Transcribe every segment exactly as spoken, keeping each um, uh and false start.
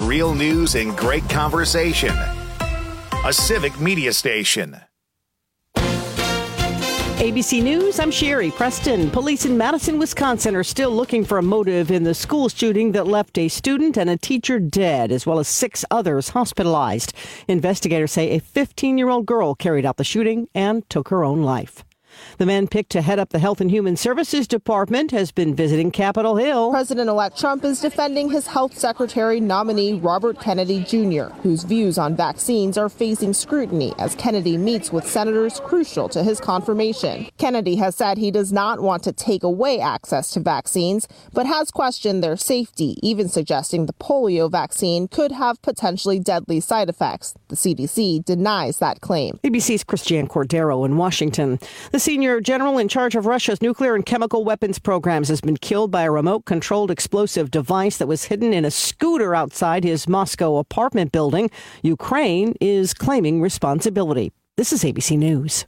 real news and great conversation. A Civic Media station. A B C News, I'm Sherry Preston. Police in Madison, Wisconsin are still looking for a motive in the school shooting that left a student and a teacher dead, as well as six others hospitalized. Investigators say a fifteen-year-old girl carried out the shooting and took her own life. The man picked to head up the Health and Human Services Department has been visiting Capitol Hill. President-elect Trump is defending his health secretary nominee Robert Kennedy Junior, whose views on vaccines are facing scrutiny as Kennedy meets with senators crucial to his confirmation. Kennedy has said he does not want to take away access to vaccines, but has questioned their safety, even suggesting the polio vaccine could have potentially deadly side effects. The C D C denies that claim. A B C's Christiane Cordero in Washington. The senior general in charge of Russia's nuclear and chemical weapons programs has been killed by a remote-controlled explosive device that was hidden in a scooter outside his Moscow apartment building. Ukraine is claiming responsibility. This is A B C News.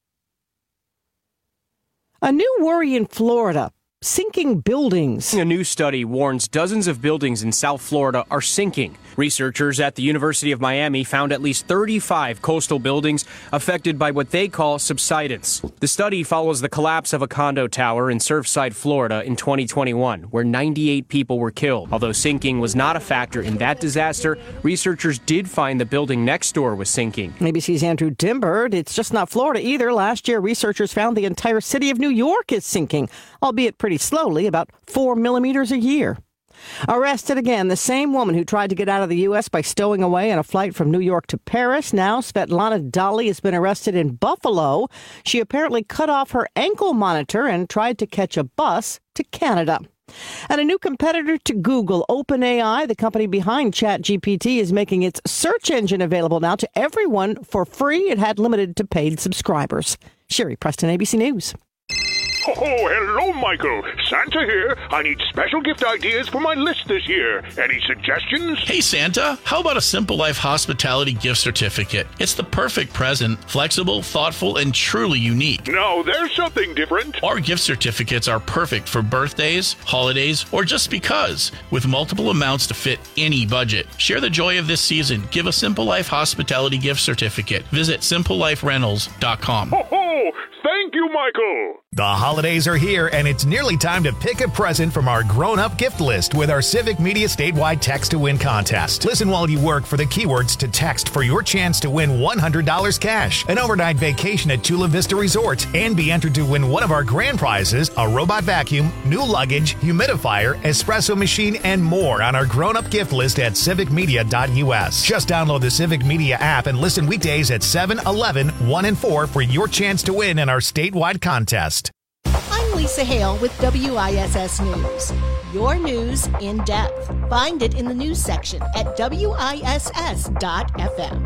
A new worry in Florida. Sinking buildings. A new study warns dozens of buildings in South Florida are sinking. Researchers at the University of Miami found at least thirty-five coastal buildings affected by what they call subsidence. The study follows the collapse of a condo tower in Surfside, Florida in twenty twenty-one, where ninety-eight people were killed. Although sinking was not a factor in that disaster, researchers did find the building next door was sinking. A B C's Andrew Dimbert. It's just not Florida either. Last year, researchers found the entire city of New York is sinking, albeit pretty slowly, about four millimeters a year. Arrested again, the same woman who tried to get out of the U S by stowing away on a flight from New York to Paris. Now, Svetlana Dali has been arrested in Buffalo. She apparently cut off her ankle monitor and tried to catch a bus to Canada. And a new competitor to Google, OpenAI, the company behind ChatGPT, is making its search engine available now to everyone for free. It had limited to paid subscribers. Sherry Preston, A B C News. Oh, hello, Michael. Santa here. I need special gift ideas for my list this year. Any suggestions? Hey, Santa, how about a Simple Life Hospitality gift certificate? It's the perfect present, flexible, thoughtful, and truly unique. No, there's something different. Our gift certificates are perfect for birthdays, holidays, or just because, with multiple amounts to fit any budget. Share the joy of this season. Give a Simple Life Hospitality gift certificate. Visit simple life rentals dot com. Ho, ho! Thank you, Michael. The holidays are here, and it's nearly time to pick a present from our grown-up gift list with our Civic Media statewide Text to Win contest. Listen while you work for the keywords to text for your chance to win one hundred dollars cash, an overnight vacation at Chula Vista Resort, and be entered to win one of our grand prizes, a robot vacuum, new luggage, humidifier, espresso machine, and more on our grown-up gift list at civic media dot u s. Just download the Civic Media app and listen weekdays at seven, eleven, one, and four for your chance to win in our statewide contest. I'm Lisa Hale with W I S S News. Your news in depth. Find it in the news section at W I S S dot F M.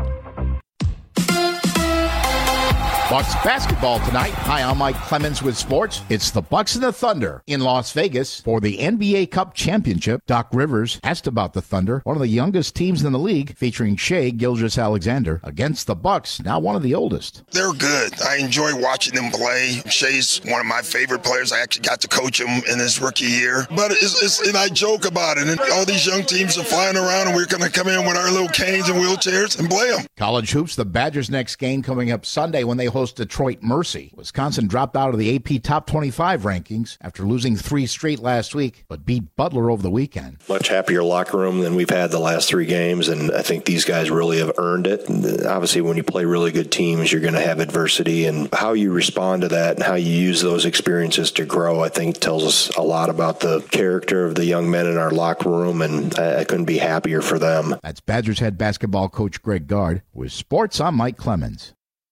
Bucks basketball tonight. Hi, I'm Mike Clemens with sports. It's the Bucks and the Thunder in Las Vegas for the N B A Cup Championship. Doc Rivers asked about the Thunder, one of the youngest teams in the league, featuring Shai Gilgeous-Alexander, against the Bucks, now one of the oldest. They're good. I enjoy watching them play. Shai's one of my favorite players. I actually got to coach him in his rookie year. But it's, it's and I joke about it. And all these young teams are flying around, and we're going to come in with our little canes and wheelchairs and play them. College hoops, the Badgers' next game coming up Sunday when they host Detroit Mercy. Wisconsin dropped out of the A P Top twenty-five rankings after losing three straight last week, but beat Butler over the weekend. Much happier locker room than we've had the last three games, and I think these guys really have earned it. And obviously, when you play really good teams, you're going to have adversity, and how you respond to that and how you use those experiences to grow, I think, tells us a lot about the character of the young men in our locker room, and I, I couldn't be happier for them. That's Badgers head basketball coach Greg Gard. With sports, I'm Mike Clemens.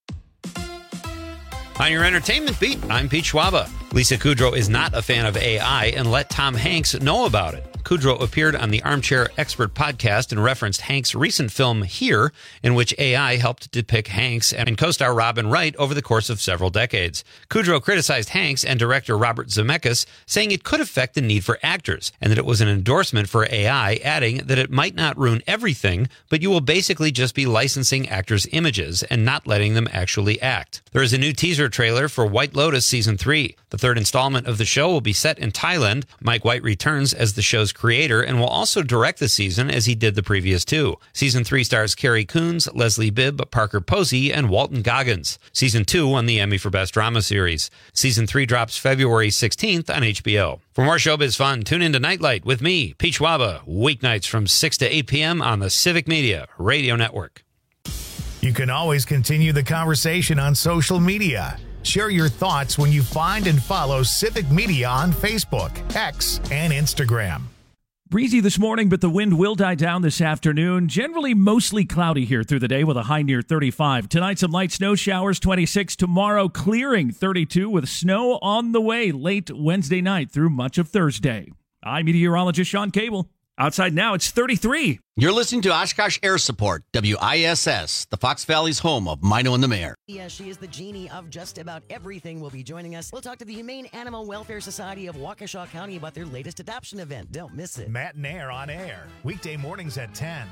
On your entertainment beat, I'm Pete Schwaba. Lisa Kudrow is not a fan of A I and let Tom Hanks know about it. Kudrow appeared on the Armchair Expert podcast and referenced Hanks' recent film Here, in which A I helped depict Hanks and co-star Robin Wright over the course of several decades. Kudrow criticized Hanks and director Robert Zemeckis, saying it could affect the need for actors, and that it was an endorsement for A I, adding that it might not ruin everything, but you will basically just be licensing actors' images and not letting them actually act. There is a new teaser trailer for White Lotus Season three. The third installment of the show will be set in Thailand. Mike White returns as the show's creator and will also direct the season as he did the previous two. Season three stars Carrie Coons, Leslie Bibb, Parker Posey, and Walton Goggins. Season two won the Emmy for Best Drama Series. Season three drops February sixteenth on H B O. For more showbiz fun, tune into Nightlight with me, Pete Schwaba, weeknights from six to eight p.m. on the Civic Media Radio Network. You can always continue the conversation on social media. Share your thoughts when you find and follow Civic Media on Facebook, X, and Instagram. Breezy this morning, but the wind will die down this afternoon. Generally mostly cloudy here through the day with a high near thirty-five. Tonight, some light snow showers, twenty-six. Tomorrow, clearing, thirty-two, with snow on the way late Wednesday night through much of Thursday. I'm meteorologist Sean Cable. Outside now, it's thirty-three. You're listening to Oshkosh Air Support, W I S S, the Fox Valley's home of Mino and the Mayor. Yeah, she is the genie of just about everything. Will be joining us. We'll talk to the Humane Animal Welfare Society of Waukesha County about their latest adoption event. Don't miss it. Matt and Air on air, weekday mornings at ten.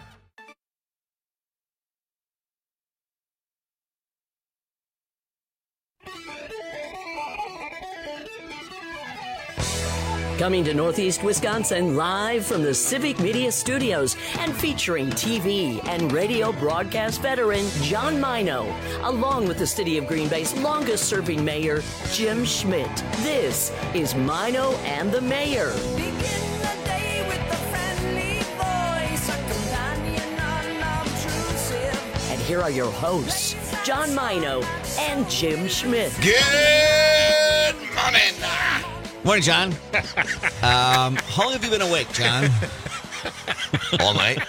Coming to Northeast Wisconsin live from the Civic Media Studios and featuring T V and radio broadcast veteran John Mino, along with the City of Green Bay's longest-serving mayor, Jim Schmidt. This is Mino and the Mayor. Begin the day with a friendly voice, a companion unobtrusive. And here are your hosts, John Mino and Jim Schmidt. Good morning. Morning, John. um, how long have you been awake, John? All night.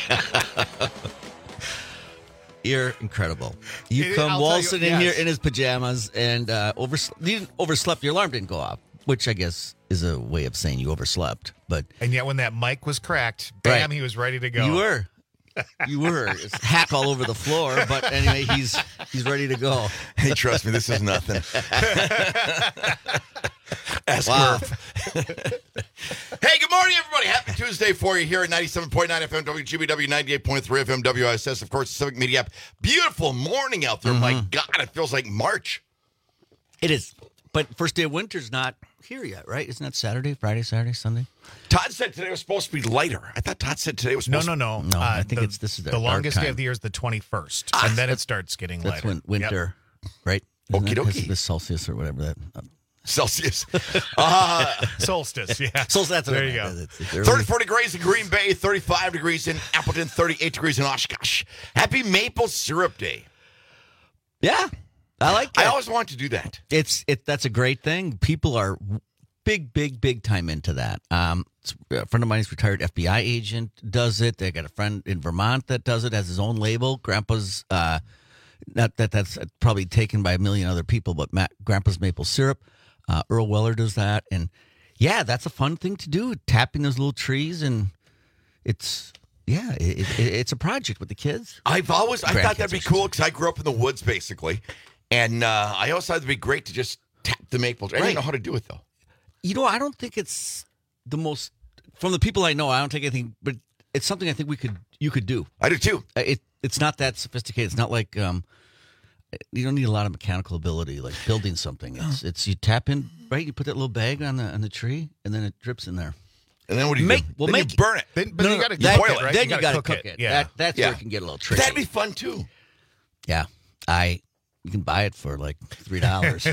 You're incredible. You It- come I'll waltzing tell you, in yes. here in his pajamas and uh, overs- you didn't overslept. Your alarm didn't go off, which I guess is a way of saying you overslept. But And yet when that mic was cracked, bam, Right. he was ready to go. you were. You were. It's hack all over the floor. But anyway, he's he's ready to go. Hey, trust me, this is nothing. Ask Wow. Murph. Hey, good morning, everybody. Happy Tuesday for you here at ninety-seven point nine F M W G B W, ninety-eight point three F M W I S S, of course, the Civic Media app. Beautiful morning out there. My God, it feels like March. It is. But first day of winter's not here yet, right? Isn't that Saturday, Friday, Saturday, Sunday? Todd said today was supposed to be lighter. I thought Todd said today was No, supposed no, to no. No, Uh, I think the, it's this is the our longest day time. of the year is the twenty-first, Ah, and then it starts getting That's lighter. when winter, Yep. right? Isn't Okie that- dokie. is The Celsius or whatever that. Uh, Celsius. Uh, Solstice, yeah. so that's There what you I go. meant. It's- it's early. thirty-four degrees in Green Bay, thirty-five degrees in Appleton, thirty-eight degrees in Oshkosh. Happy Maple Syrup Day. Yeah, I like that. I always want to do that. It's it. That's a great thing. People are big, big, big time into that. Um, a friend of mine is retired F B I agent, does it. They got a friend in Vermont that does it, has his own label. Grandpa's, uh, not that that's probably taken by a million other people, but Matt, Grandpa's Maple Syrup. Uh, Earl Weller does that, and yeah, that's a fun thing to do. Tapping those little trees, and it's yeah, it, it, it's a project with the kids. I've always I thought that'd be Grandkids, I cool because I grew up in the woods basically, and uh, I always thought it'd be great to just tap the maple tree. I Right. didn't know how to do it though. You know, I don't think it's the most from the people I know. I don't think anything, but it's something I think we could you could do. I do too. Uh, It it's not that sophisticated. It's not like um, you don't need a lot of mechanical ability like building something. It's it's you tap in right. You put that little bag on the on the tree, and then it drips in there. And then what do you Make do? well then make you burn it. Then, but No, you no, got to that- boil it, right? Then you, got to cook, cook it. Yeah. That, that's Yeah. where it can get a little tricky. That'd be fun too. Yeah, I you can buy it for like three dollars.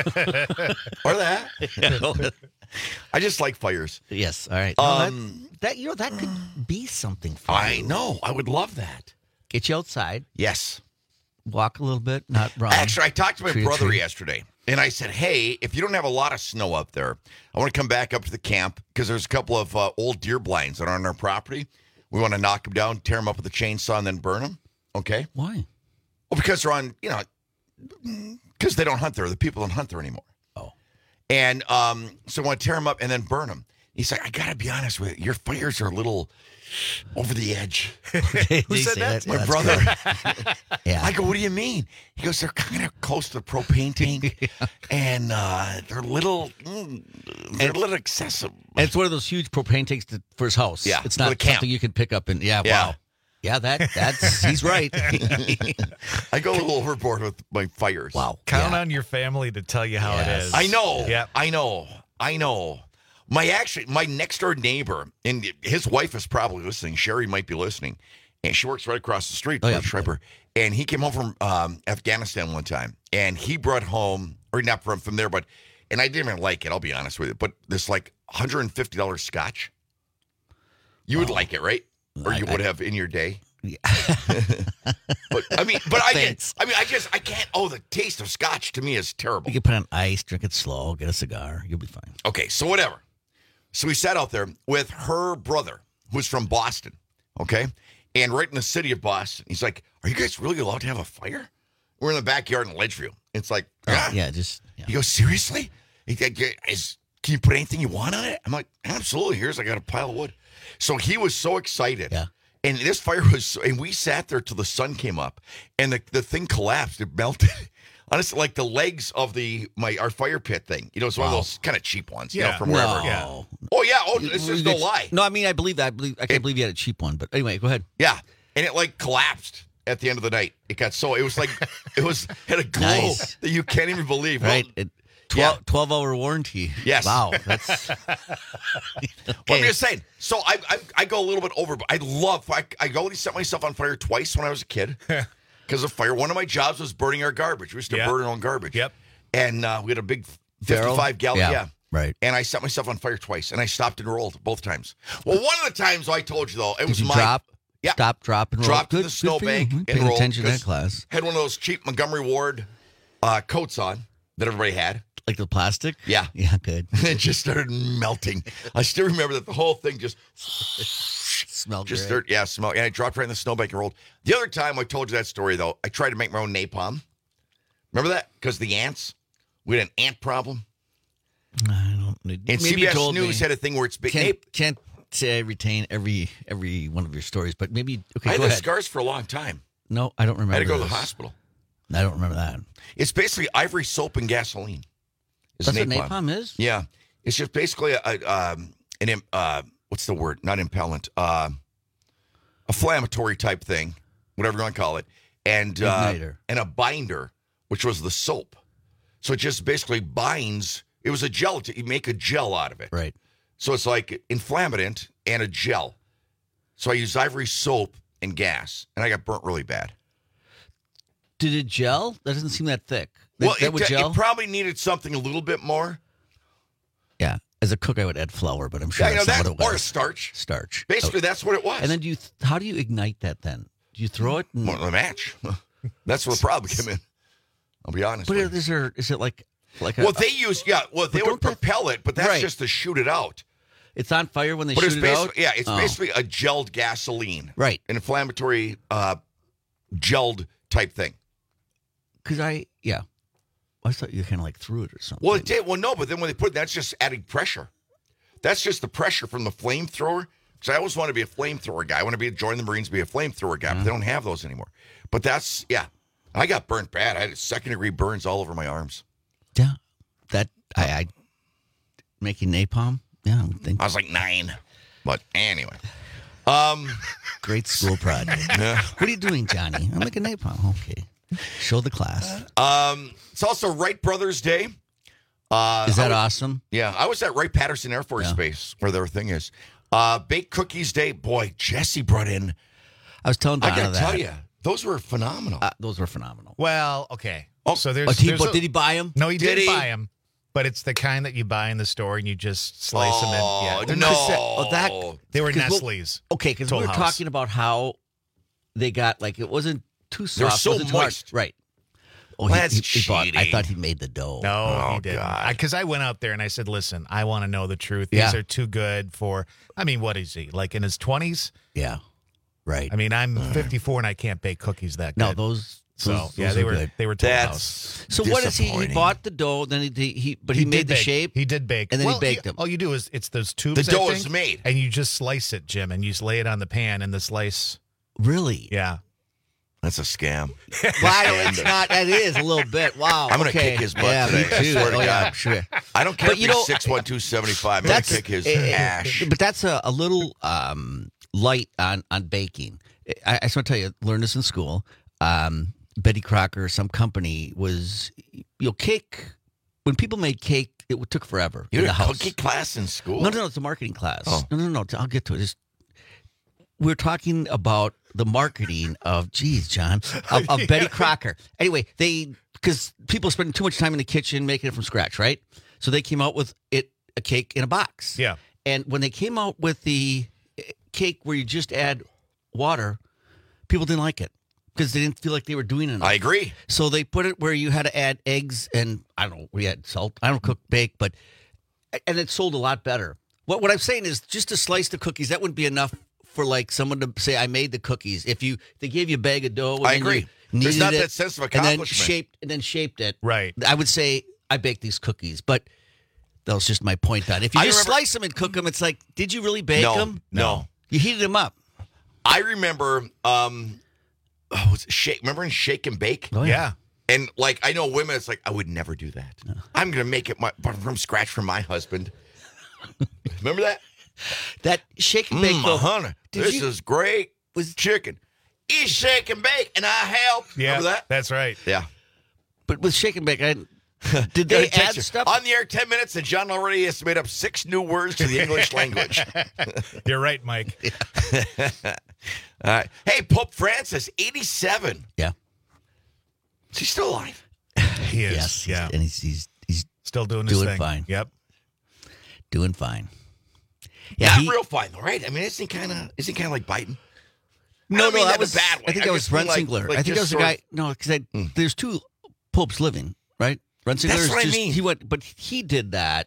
Or that. I just like fires. Yes. All right. No, Um, that, that you know that could be something for I you. know. I would love that. Get you outside, Yes. walk a little bit, not run. Actually, I talked to my Tree to brother tree. yesterday, and I said, hey, if you don't have a lot of snow up there, I want to come back up to the camp because there's a couple of uh, old deer blinds that are on our property. We want to knock them down, tear them up with a chainsaw, and then burn them. Okay? Why? Well, because they're on, you know, because they don't hunt there. The people don't hunt there anymore. Oh. And um, so I want to tear them up and then burn them. He's like, I got to be honest with you. Your fires are a little over the edge. Who said that? My brother. Yeah. I go, what do you mean? He goes, they're kind of close to the propane tank, and uh, they're little, mm, they're a little excessive. And it's one of those huge propane tanks to, for his house. Yeah, it's for not the camp. something you can pick up and yeah, Yeah. wow. Yeah, that that's he's right. I go a little overboard with my fires. Wow. Count Yeah. on your family to tell you how Yes. it is. I know. Yep. I know. I know. My actually, my next door neighbor, and his wife is probably listening. Sherry might be listening, and she works right across the street. Oh, yeah. Schreiber, and he came home from um, Afghanistan one time, and he brought home, or not from from there, but, and I didn't even like it. I'll be honest with you, but this like one hundred fifty dollars scotch. You would oh, like it, right? Or you I, would have in your day. Yeah. but I mean, but I get, I mean, I just I can't. Oh, the taste of scotch to me is terrible. You can put on ice, drink it slow, get a cigar, you'll be fine. Okay, so whatever. So we sat out there with her brother, who's from Boston. Okay, and right in the city of Boston, he's like, "Are you guys really allowed to have a fire?" We're in the backyard in Ledgeview. It's like, yeah, oh, yeah, just. Yeah. He goes, "Seriously? He, is, can you put anything you want on it?" I'm like, "Absolutely." Here's I got a pile of wood. So he was so excited. Yeah. And this fire was, and we sat there till the sun came up, and the, the thing collapsed. It melted. Honestly, like the legs of the my our fire pit thing. You know, it's one wow. of those kind of cheap ones. Yeah. You know, from wherever. No. Yeah. Oh yeah. Oh, this is no lie. No, I mean I believe that. I believe I can't it, believe you had a cheap one. But anyway, go ahead. Yeah, and it like collapsed at the end of the night. It got so it was like it was had a glow nice. that you can't even believe. Right. Well, it, twelve, yeah. twelve hour warranty. Yes. Wow. That's. okay. Well, I'm just saying. So I, I I go a little bit over, but I love. I I already set myself on fire twice when I was a kid because of fire. One of my jobs was burning our garbage. We used to yeah. burn our own garbage. Yep. And uh, we had a big fifty-five gallon. Yeah. yeah. Right. And I set myself on fire twice, and I stopped and rolled both times. Well, one of the times I told you though, it Did was you my drop. Yeah. Stop, drop, and roll. Dropped good, to the snowbank and rolled. Paying attention to that class. Had one of those cheap Montgomery Ward uh, coats on that everybody had. Like the plastic? Yeah. Yeah, good. It just started melting. I still remember that the whole thing just smelled just great. started, yeah, smell. And I dropped right in the snowbank and rolled. The other time I told you that story, though, I tried to make my own napalm. Remember that? Because the ants. We had an ant problem. I don't And Maybe C B S News me. had a thing where it's big. Can't, can't say I retain every every one of your stories, but maybe, okay, I had go the ahead. scars for a long time. No, I don't remember I had to go this. to the hospital. I don't remember that. It's basically ivory soap and gasoline. It's That's napalm. what napalm is? Yeah. It's just basically a, a um, an, uh, what's the word? Not impellent. Uh, a inflammatory type thing, whatever you want to call it. And, uh, Igniter. and a binder, which was the soap. So it just basically binds. It was a gel. You make a gel out of it. Right. So it's like inflammant and a gel. So I used ivory soap and gas, and I got burnt really bad. Did it gel? That doesn't seem that thick. That, Well, that it, would gel? it probably needed something a little bit more. Yeah. As a cook, I would add flour, but I'm sure Yeah, you know, that's that, not what it or was. starch. Starch. Basically, Oh. that's what it was. And then do you? Th- how do you ignite that then? Do you throw it? And... Well, the match. That's where the problem came in. I'll be honest. But with you. is there? Is it like like a? Well, they use yeah. Well, they But would don't that- propel it, but that's Right. just to shoot it out. It's on fire when they But it's shoot it out. basically yeah, it's Oh. basically a gelled gasoline, Right. an inflammatory uh, gelled type thing. Because I yeah, I thought you kind of like threw it or something. Well, it did. Well, no, but then when they put it, that's just adding pressure. That's just the pressure from the flamethrower. Because I always want to be a flamethrower guy. I want to be join the Marines, be a flamethrower guy. But they don't have those anymore. But that's yeah. I got burnt bad. I had second degree burns all over my arms. Yeah, that I, I making napalm. Yeah, I would think. I was like nine. But anyway. Um, Great school project. Yeah. What are you doing, Johnny? I'm making napalm. Okay. Show the class. Um, it's also Wright Brothers Day. Uh, Is that I was, awesome? Yeah, I was at Wright Patterson Air Force Yeah. Base where their thing is. Uh, Baked Cookies Day. Boy, Jesse brought in. I was telling Donna I gotta that. tell you, those were phenomenal. Uh, those were phenomenal. Well, okay. Oh, so there's. But he, there's but a- did he buy them? No, he Did didn't he? buy them. But it's the kind that you buy in the store and you just slice oh, them in. Yeah, no. Oh, that they were 'cause we'll- Nestle's. Okay, because we Toll were House. talking about how they got like it wasn't too soft. They were so wasn't too hard. moist. Right. Oh, Well, he, that's he, he bought, I cheating. thought he made the dough. No, Oh, he didn't. God. Because I, I went out there and I said, "Listen, I want to know the truth. These Yeah. are too good for." I mean, what is he like in his twenties? Yeah. Right. I mean, I'm fifty-four and I can't bake cookies that good. no, those. So those, yeah, those they are were good. they were Toll That's House. So what is he? He disappointing. bought the dough, then he he, but he, did made the bake. shape. He did bake, and then he Well, baked them. All you do is it's those tubes. The dough I is think, made. and you just slice it, Jim, and you just lay it on the pan, and the slice. Really? Yeah. That's a scam. Why? It's not. That is a little bit. Wow. I'm gonna okay. kick his butt yeah, today. Me I too. swear to oh, yeah, God. I'm sure. I don't care But if you he's know, six one, two seventy-five. I'm gonna That's kick his eh, ash. But that's a, a little um, light on on baking. I, I just want to tell you, learned this in school. Um, Betty Crocker, some company was, you know, cake. When people made cake it took forever. You in had the a house. cookie class in school? No, no, no. It's a marketing class. Oh. No, no, no. I'll get to it. It's, we're talking about the marketing of, geez, John, of, of Betty Crocker. Anyway, they because people spend too much time in the kitchen making it from scratch, right? So they came out with it a cake in a box. Yeah. And when they came out with the cake where you just add water, people didn't like it because they didn't feel like they were doing enough. I agree. So they put it where you had to add eggs and I don't know, we had salt. I don't cook, bake, but and it sold a lot better. What what I'm saying is just to slice the cookies, that wouldn't be enough for like someone to say, I made the cookies. If you they gave you a bag of dough, and I then agree. you There's kneaded not it, that sense of and then accomplishment. shaped and then shaped it. Right. I would say I baked these cookies, but that was just my point on it. If you I just remember- slice them and cook them, it's like, did you really bake No, them? no. You heated them up. I remember, um, oh, was it shake? Remember in Shake and Bake? Oh, Yeah. And like, I know women, it's like, I would never do that. I'm going to make it my, from scratch for my husband. Remember that? That shake and bake, Mm, though. honey, did this you- is great. Was chicken. Eat Shake and Bake, and I help. Yeah. Remember that? That's right. Yeah. But with shake and bake, I, did Gotta they text add you. stuff? On the air ten minutes, and John already has made up six new words to the English language. You're right, Mike. All right. Hey, Pope Francis, eighty-seven. Yeah. Is he still alive? He is. Yes. Yeah. And he's, he's, he's Still doing his doing thing. fine. Yep. doing fine. Yeah, Not he- real fine, though, right? I mean, isn't he kind of is he kind of like Biden? I No, don't no, mean that in a was bad way. I think I that was just mean, like- Rensselaer. like I think that just was the sort guy. of- No, because there's two popes living, right? Rensselaer That's is what I just mean. he went, but he did that.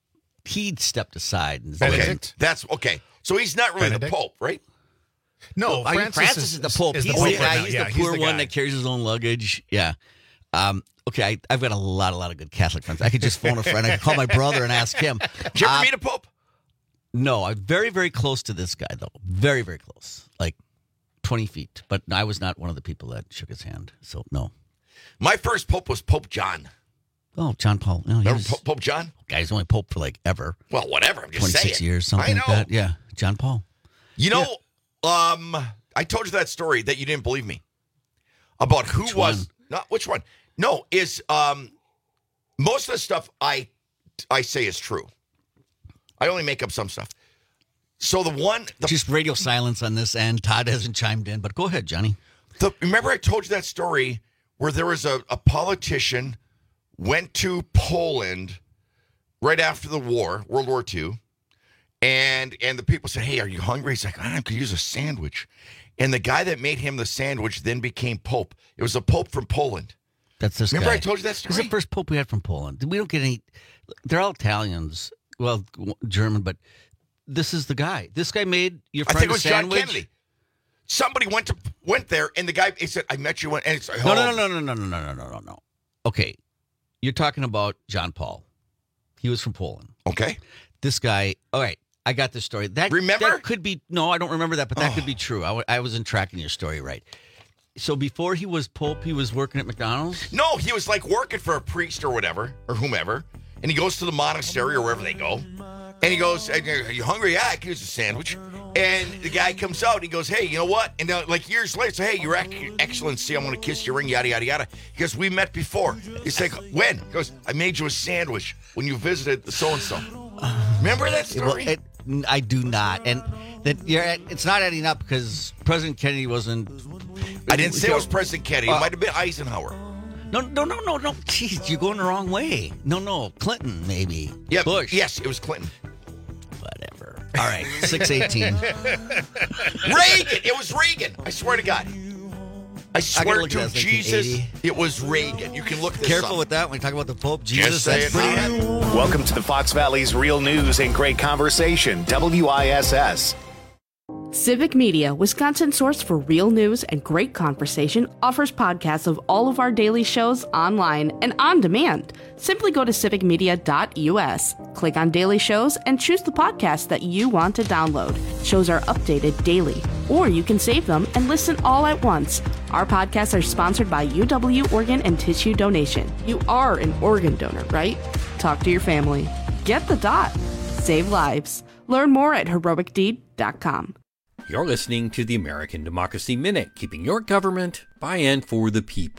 He stepped aside and Okay, that's okay. So he's not really Benedict? the Pope, right? No, I mean, Francis, Francis is, is the Pope. Is He's the the, Pope guy. right now. He's Yeah, the poor the one guy. that carries his own luggage. Yeah. Um, okay, I, I've got a lot, a lot of good Catholic friends. I could just phone a friend. I could call my brother and ask him. Did you ever Uh, meet a Pope? No, I'm very, very close to this guy, though. Very, very close. Like twenty feet. But I was not one of the people that shook his hand. So, no. My first Pope was Pope John. Oh, John Paul. No, he Remember was, Po- Pope John? guy's only Pope for like ever. Well, whatever. I'm just twenty-six saying. years, something I like know. that. Yeah, John Paul. You know, um, I told you that story that you didn't believe me about who Which was one? not which one. No, is um most of the stuff I I say is true. I only make up some stuff. So the one, the, Just radio silence on this end. Todd hasn't chimed in, but go ahead, Johnny. the remember I told you that story where there was a, a politician went to Poland right after the war, World War Two. And and the people said, "Hey, are you hungry?" He's like, "I could use a sandwich." And the guy that made him the sandwich then became Pope. It was a Pope from Poland. That's this Remember guy. I told you that This is story? the first Pope we had from Poland. We don't get any. They're all Italians. Well, German, but this is the guy. This guy made your I friend think it a was John sandwich. Kennedy. Somebody went to went there, and the guy he said, "I met you," when, and it's like, No, oh, no, no, no, no, no, no, no, no, no, no. Okay, you're talking about John Paul. He was from Poland. Okay. This guy. All right, I got this story. That Remember? that could be. No, I don't remember that, but that Oh. could be true. I, w- I wasn't tracking your story right. So before he was Pope, he was working at McDonald's. No, he was like working for a priest or whatever, or whomever, and he goes to the monastery or wherever they go, and he goes, "Are you hungry? Yeah, I could use a sandwich." And the guy comes out, and he goes, "Hey, you know what?" And uh, like years later, say, "Hey, Your Ex- Excellency, I'm going to kiss your ring, yada yada yada." He goes, "We met before." He's like, "When?" He goes, "I made you a sandwich when you visited the so and so." Remember that Well, story? it, I do not, and that you're. It's not adding up because President Kennedy wasn't. I didn't say it was President Kennedy. Uh, It might have been Eisenhower. No, no, no, no, no. Jeez, you're going the wrong way. No, no, Clinton maybe. Yeah, Bush. Yes, it was Clinton. Whatever. All right, six eighteen. Reagan. It was Reagan. I swear to God. I swear look to at that, Jesus, nineteen eighty. it was Reagan. You can look this Careful up. with that when you talk about the Pope. Just Jesus, that's saying. pretty. Welcome to the Fox Valley's Real News and Great Conversation, W I S S. Civic Media, Wisconsin's source for real news and great conversation, offers podcasts of all of our daily shows online and on demand. Simply go to civic media dot U S, click on daily shows, and choose the podcast that you want to download. Shows are updated daily, or you can save them and listen all at once. Our podcasts are sponsored by U W Organ and Tissue Donation. You are an organ donor, right? Talk to your family. Get the dot. Save lives. Learn more at heroic deed dot com. You're listening to the American Democracy Minute, keeping your government by and for the people.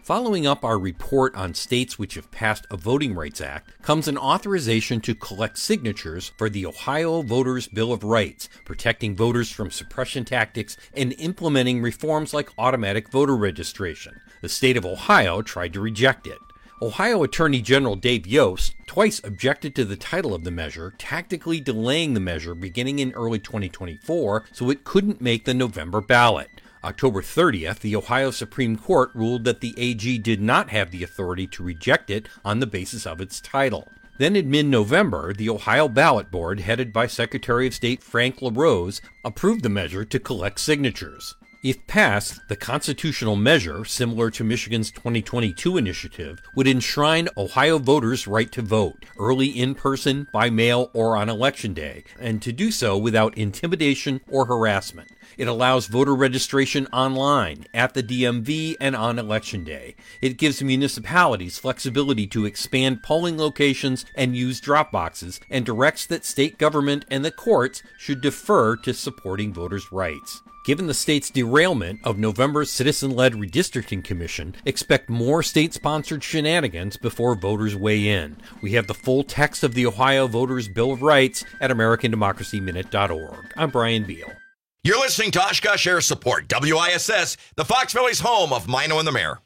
Following up our report on states which have passed a Voting Rights Act comes an authorization to collect signatures for the Ohio Voters' Bill of Rights, protecting voters from suppression tactics and implementing reforms like automatic voter registration. The state of Ohio tried to reject it. Ohio Attorney General Dave Yost twice objected to the title of the measure, tactically delaying the measure beginning in early twenty twenty-four so it couldn't make the November ballot. October thirtieth, the Ohio Supreme Court ruled that the A G did not have the authority to reject it on the basis of its title. Then in mid-November, the Ohio Ballot Board, headed by Secretary of State Frank LaRose, approved the measure to collect signatures. If passed, the constitutional measure, similar to Michigan's twenty twenty-two initiative, would enshrine Ohio voters' right to vote, early in person, by mail, or on Election Day, and to do so without intimidation or harassment. It allows voter registration online, at the D M V, and on Election Day. It gives municipalities flexibility to expand polling locations and use drop boxes, and directs that state government and the courts should defer to supporting voters' rights. Given the state's derailment of November's citizen-led redistricting commission, expect more state-sponsored shenanigans before voters weigh in. We have the full text of the Ohio Voters' Bill of Rights at American Democracy Minute dot org. I'm Brian Beal. You're listening to Oshkosh Air Support, W I S S, the Fox Valley's home of Mino and the Mayor.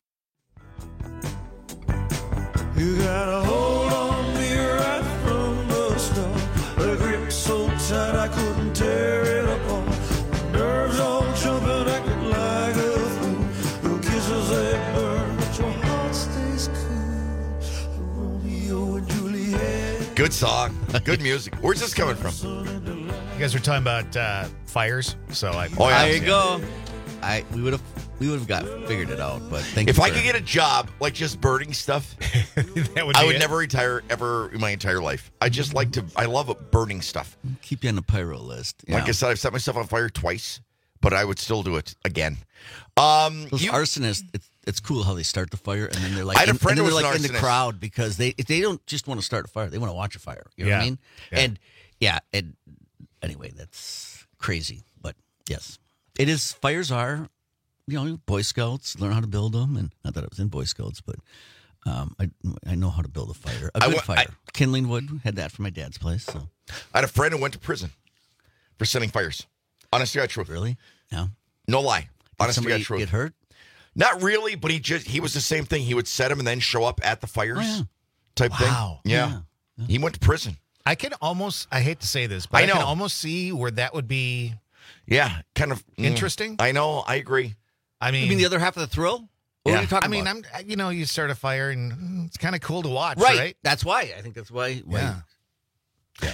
You got a hold on me right from the start. A grip so tight I couldn't tear it apart. Nerves all jumping, acting like a fool. Your kisses they burn, but your heart stays cool. Romeo and Juliet. Good song. Good music. Where's this coming from? You guys were talking about uh, fires, so I. Oh, yeah. There you go. I we would have we would have got figured it out, but thank If you I for- could get a job like just burning stuff, that would I be would it. never retire ever in my entire life. I just like to. I love burning stuff. keep you on the pyro list. Like Yeah. I said, I've set myself on fire twice, but I would still do it again. Um, Those you- arsonists, it's, it's cool how they start the fire and then they're like, I had a in, friend and then who they're was like an in the arsonist. crowd because they they don't just want to start a fire, they want to watch a fire. You know what I Yeah. mean? Yeah. And yeah, and anyway, that's crazy. But yes, it is. Fires are, you know, Boy Scouts learn how to build them, and not that I was in Boy Scouts, but um, I I know how to build a fire, a I good wa- fire. Kindling wood, had that from my dad's place. So I had a friend who went to prison for setting fires. Honest to God, truth. really, yeah. No lie. Did Honest to somebody God, truth. get hurt? Not really, but he just he was the same thing. He would set them and then show up at the fires Oh, yeah. type Wow. thing. Yeah. He went to prison. I can almost. I hate to say this, but I I, can know. almost see where that would be Yeah, kind of mm, interesting. I know. I agree. I mean, You mean the other half of the thrill? What Yeah. are you talking I mean, about? I'm. You know, you start a fire and mm, it's kind of cool to watch, right. right? That's why. I think that's why. why Yeah.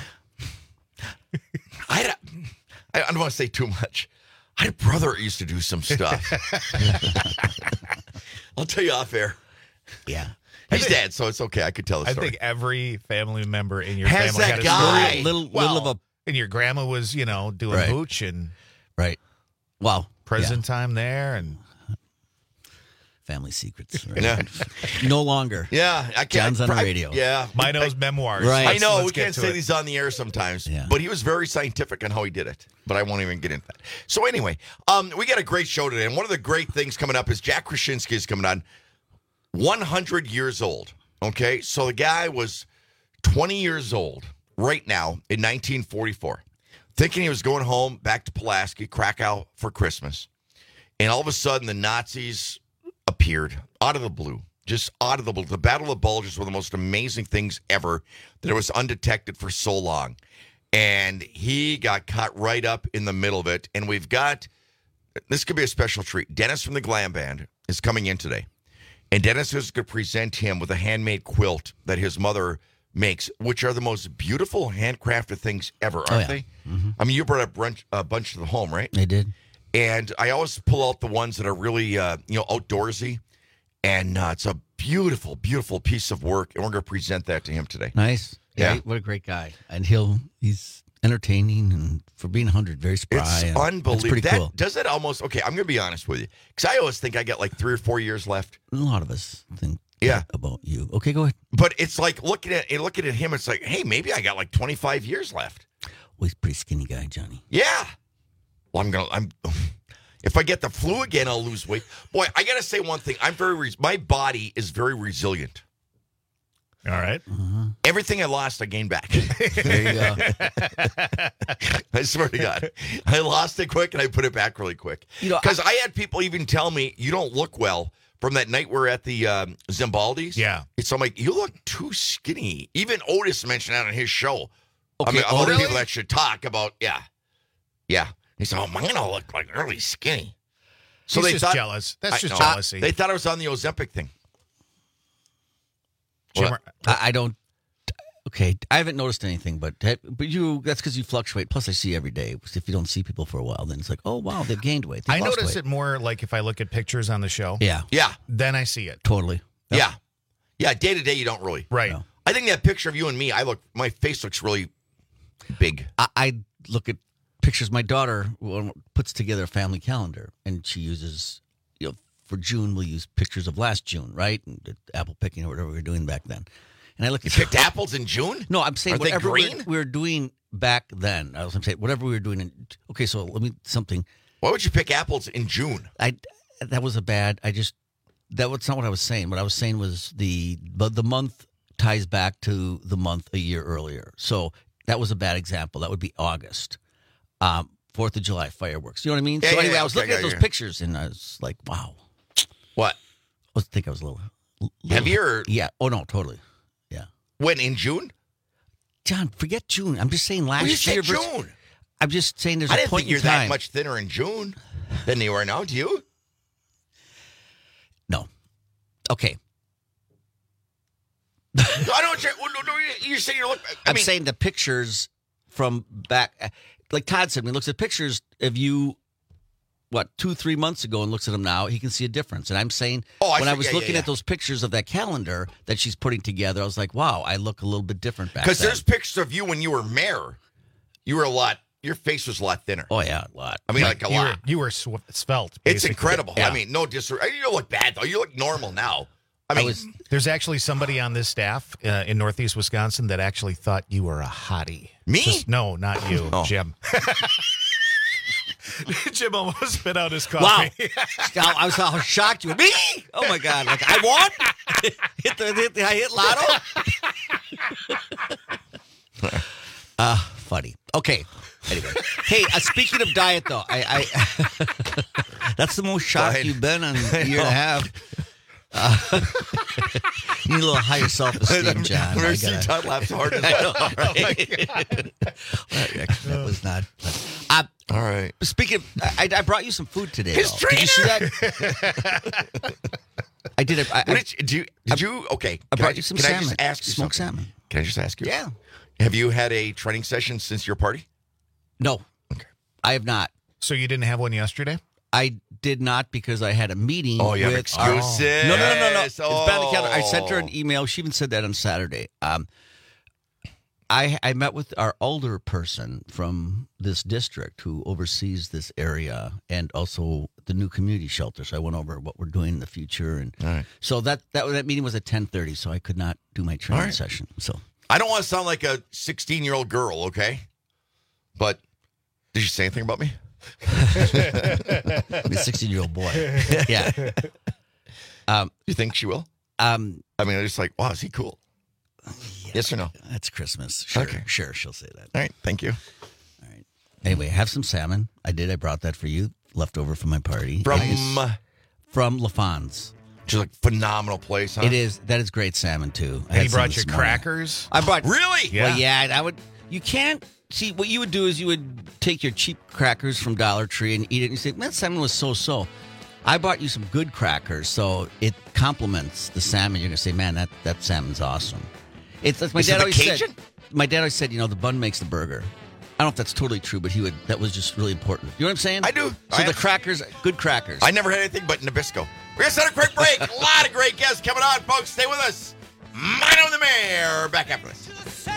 I, had a, I don't want to say too much. I had a brother that used to do some stuff. I'll tell you off air. Yeah. He's dead, so it's okay. I could tell the I story. think every family member in your Has family that had a guy. story. Little- well, little of a- and your grandma was, you know, doing Right. hooch and Right. Wow. prison time there, and Family secrets. Right? Yeah. No longer. Yeah, I can't. John's on the I- radio. yeah, Mino's memoirs. Right. I Let's- know let's we get can't to say it. these on the air sometimes, Yeah. but he was very scientific on how he did it. But I won't even get into that. So anyway, um, we got a great show today, and one of the great things coming up is Jack Krasinski is coming on. one hundred years old. Okay, so the guy was twenty years old right now in nineteen forty-four, thinking he was going home back to Pulaski, Krakow for Christmas, and all of a sudden the Nazis appeared out of the blue. Just out of the blue. The Battle of the Bulge is one of the most amazing things ever that it was undetected for so long. And he got caught right up in the middle of it. And we've got, this could be a special treat. Dennis from the Glam Band is coming in today. And Dennis is going to present him with a handmade quilt that his mother makes, which are the most beautiful handcrafted things ever, aren't Oh, yeah. they? I mean, you brought a bunch, a bunch to the home, right? They did. And I always pull out the ones that are really, uh, you know, outdoorsy. And uh, it's a beautiful, beautiful piece of work. And we're going to present that to him today. Nice. Yeah. Yeah. What a great guy. And he'll, he's entertaining and for being one hundred, very spry. It's and unbelievable. It's pretty that, cool. Does it almost, okay, I'm going to be honest with you. Because I always think I got like three or four years left. A lot of us think Yeah. that about you. Okay, go ahead. But it's like looking at looking at him, it's like, hey, maybe I got like twenty-five years left. Well, he's a pretty skinny guy, Johnny. Yeah. Well, I'm going to, I'm, If I get the flu again, I'll lose weight. Boy, I got to say one thing. I'm very, res- my body is very resilient. All right. Mm-hmm. Everything I lost, I gained back. There you go. I swear to God. I lost it quick and I put it back really quick. You know, Because I, I had people even tell me, you don't look well from that night we're at the um, Zimbaldi's. Yeah. It's I'm like, you look too skinny. Even Otis mentioned that on his show. Okay, I mean, oh, other really? people that should talk about, yeah. Yeah. He said, oh, mine all look like really skinny. So He's they just thought, jealous. That's I just know. jealousy. They thought I was on the Ozempic thing. Jim, What? I, I don't. Okay, I haven't noticed anything, but but you that's because you fluctuate. Plus, I see you every day. If you don't see people for a while, then it's like, oh wow, they've gained weight. They've I lost notice weight. it more like if I look at pictures on the show. Yeah, Yeah. Then I see it. totally. Yeah. Yeah, day to day, you don't really. Right. No. I think that picture of you and me, I look, my face looks really big. I, I look at pictures. My daughter well, puts together a family calendar, and she uses, you know, for June we'll use pictures of last June, right? And the apple picking or whatever we were doing back then. And I look You at picked apples in June? No, I'm saying Are they whatever green? we were doing back then. I was saying whatever we were doing. In, okay, so let me something. Why would you pick apples in June? I that was a bad. I just that was not what I was saying. What I was saying was the but the month ties back to the month a year earlier. So that was a bad example. That would be August, um, Fourth of July fireworks. You know what I mean? Yeah, so yeah, anyway, yeah, I was okay, looking yeah, at those yeah. pictures and I was like, wow. What? I think I was a little, little Heavier? Yeah. Oh no, totally. Yeah. When, in June? John, forget June. I'm just saying last Well, you said year. versus- June. I'm just saying there's I a didn't point think you're in time. that much thinner in June than you are now. Do you? No. Okay. No, I don't. No, no, no, you're saying you look. I I'm mean, saying the pictures from back, like Todd said, when he looks at pictures of you, what, two, three months ago and looks at them now, he can see a difference. And I'm saying, Oh, I when I see. was Yeah, yeah, looking yeah. at those pictures of that calendar that she's putting together, I was like, wow, I look a little bit different back because then. there's pictures of you when you were mayor. You were a lot. Your face was a lot thinner. Oh, yeah, a lot. I mean, like, a you lot. Were, you were sw- svelte. It's basically. incredible. Yeah. I mean, no disrespect. You don't look bad though. You look normal now. I I mean, was, There's actually somebody on this staff uh, in Northeast Wisconsin that actually thought you were a hottie. Me? Just- no, not you, Oh. Jim. Jim almost spit out his coffee. wow. I was how shocked you were. Me? Oh, my God. Like, I won? hit the, hit the, I hit lotto? uh, funny. Okay. Anyway. Hey, uh, speaking of diet, though, I, I that's the most shocked ahead. you've been in a year and a half. Uh, you need a little higher self-esteem, John. I've never I seen gotta- Todd laugh so hard. I know, right? Well, actually, that was not. Uh, All right. Speaking of, I, I brought you some food today. His though. Did you see that? I did. it. I, What I, did you, did you? Did you? Okay. I Can brought I, you some can I salmon. just ask you Smoked something? salmon. Can I just ask you? Yeah. Have you had a training session since your party? No. Okay. I have not. So you didn't have one yesterday? I did not because I had a meeting. Oh, you have with excuses. Our, no, no, no, no, no. It's Oh. been on the calendar. I sent her an email. She even said that on Saturday. Um, I I met with our older person from this district who oversees this area and also the new community shelter. So I went over what we're doing in the future, and All right. so that that that meeting was at ten thirty. So I could not do my training All right. session. So I don't want to sound like a sixteen-year-old girl, okay? But did you say anything about me? I'm a sixteen-year-old boy. Yeah. Um, you think she will? Um, I mean, I'm just like, wow, is he cool? Yeah, yes or no? That's Christmas. Sure, Okay. sure, she'll say that. All right, thank you. All right. Anyway, have some salmon. I did. I brought that for you, left over from my party. From It is from LaFon's. Just like phenomenal place, huh? It is. That is great salmon too. I And he had some brought this you morning. crackers? I brought Really? Yeah. Well, yeah. I would. You can't see what you would do is you would take your cheap crackers from Dollar Tree and eat it, and you say, "Man, salmon was so-so." I bought you some good crackers, so it complements the salmon. You're gonna say, "Man, that that salmon's awesome." It's like my Is it dad the always Cajun? said. My dad always said, you know, the bun makes the burger. I don't know if that's totally true, but he would. That was just really important. You know what I'm saying? I do. So I the am. crackers, good crackers. I never had anything but Nabisco. We're going to set a quick break. A lot of great guests coming on, folks. Stay with us. Mino the Mayor. Back after this.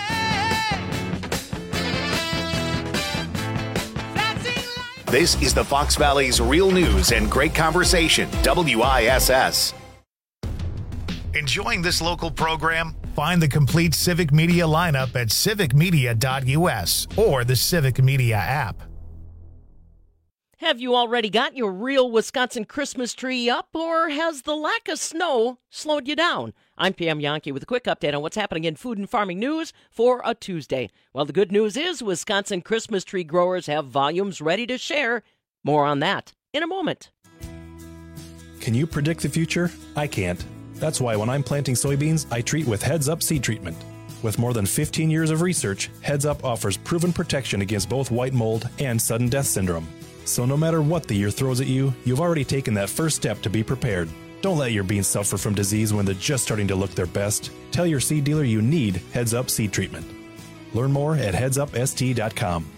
This is the Fox Valley's real news and great conversation, W I S S. Enjoying this local program? Find the complete Civic Media lineup at civic media dot U S or the Civic Media app. Have you already got your real Wisconsin Christmas tree up, or has the lack of snow slowed you down? I'm Pam Yankee with a quick update on what's happening in food and farming news for a Tuesday. Well, the good news is Wisconsin Christmas tree growers have volumes ready to share. More on that in a moment. Can you predict the future? I can't. That's why when I'm planting soybeans, I treat with Heads Up seed treatment. With more than fifteen years of research, Heads Up offers proven protection against both white mold and sudden death syndrome. So no matter what the year throws at you, you've already taken that first step to be prepared. Don't let your beans suffer from disease when they're just starting to look their best. Tell your seed dealer you need Heads Up seed treatment. Learn more at heads up s t dot com.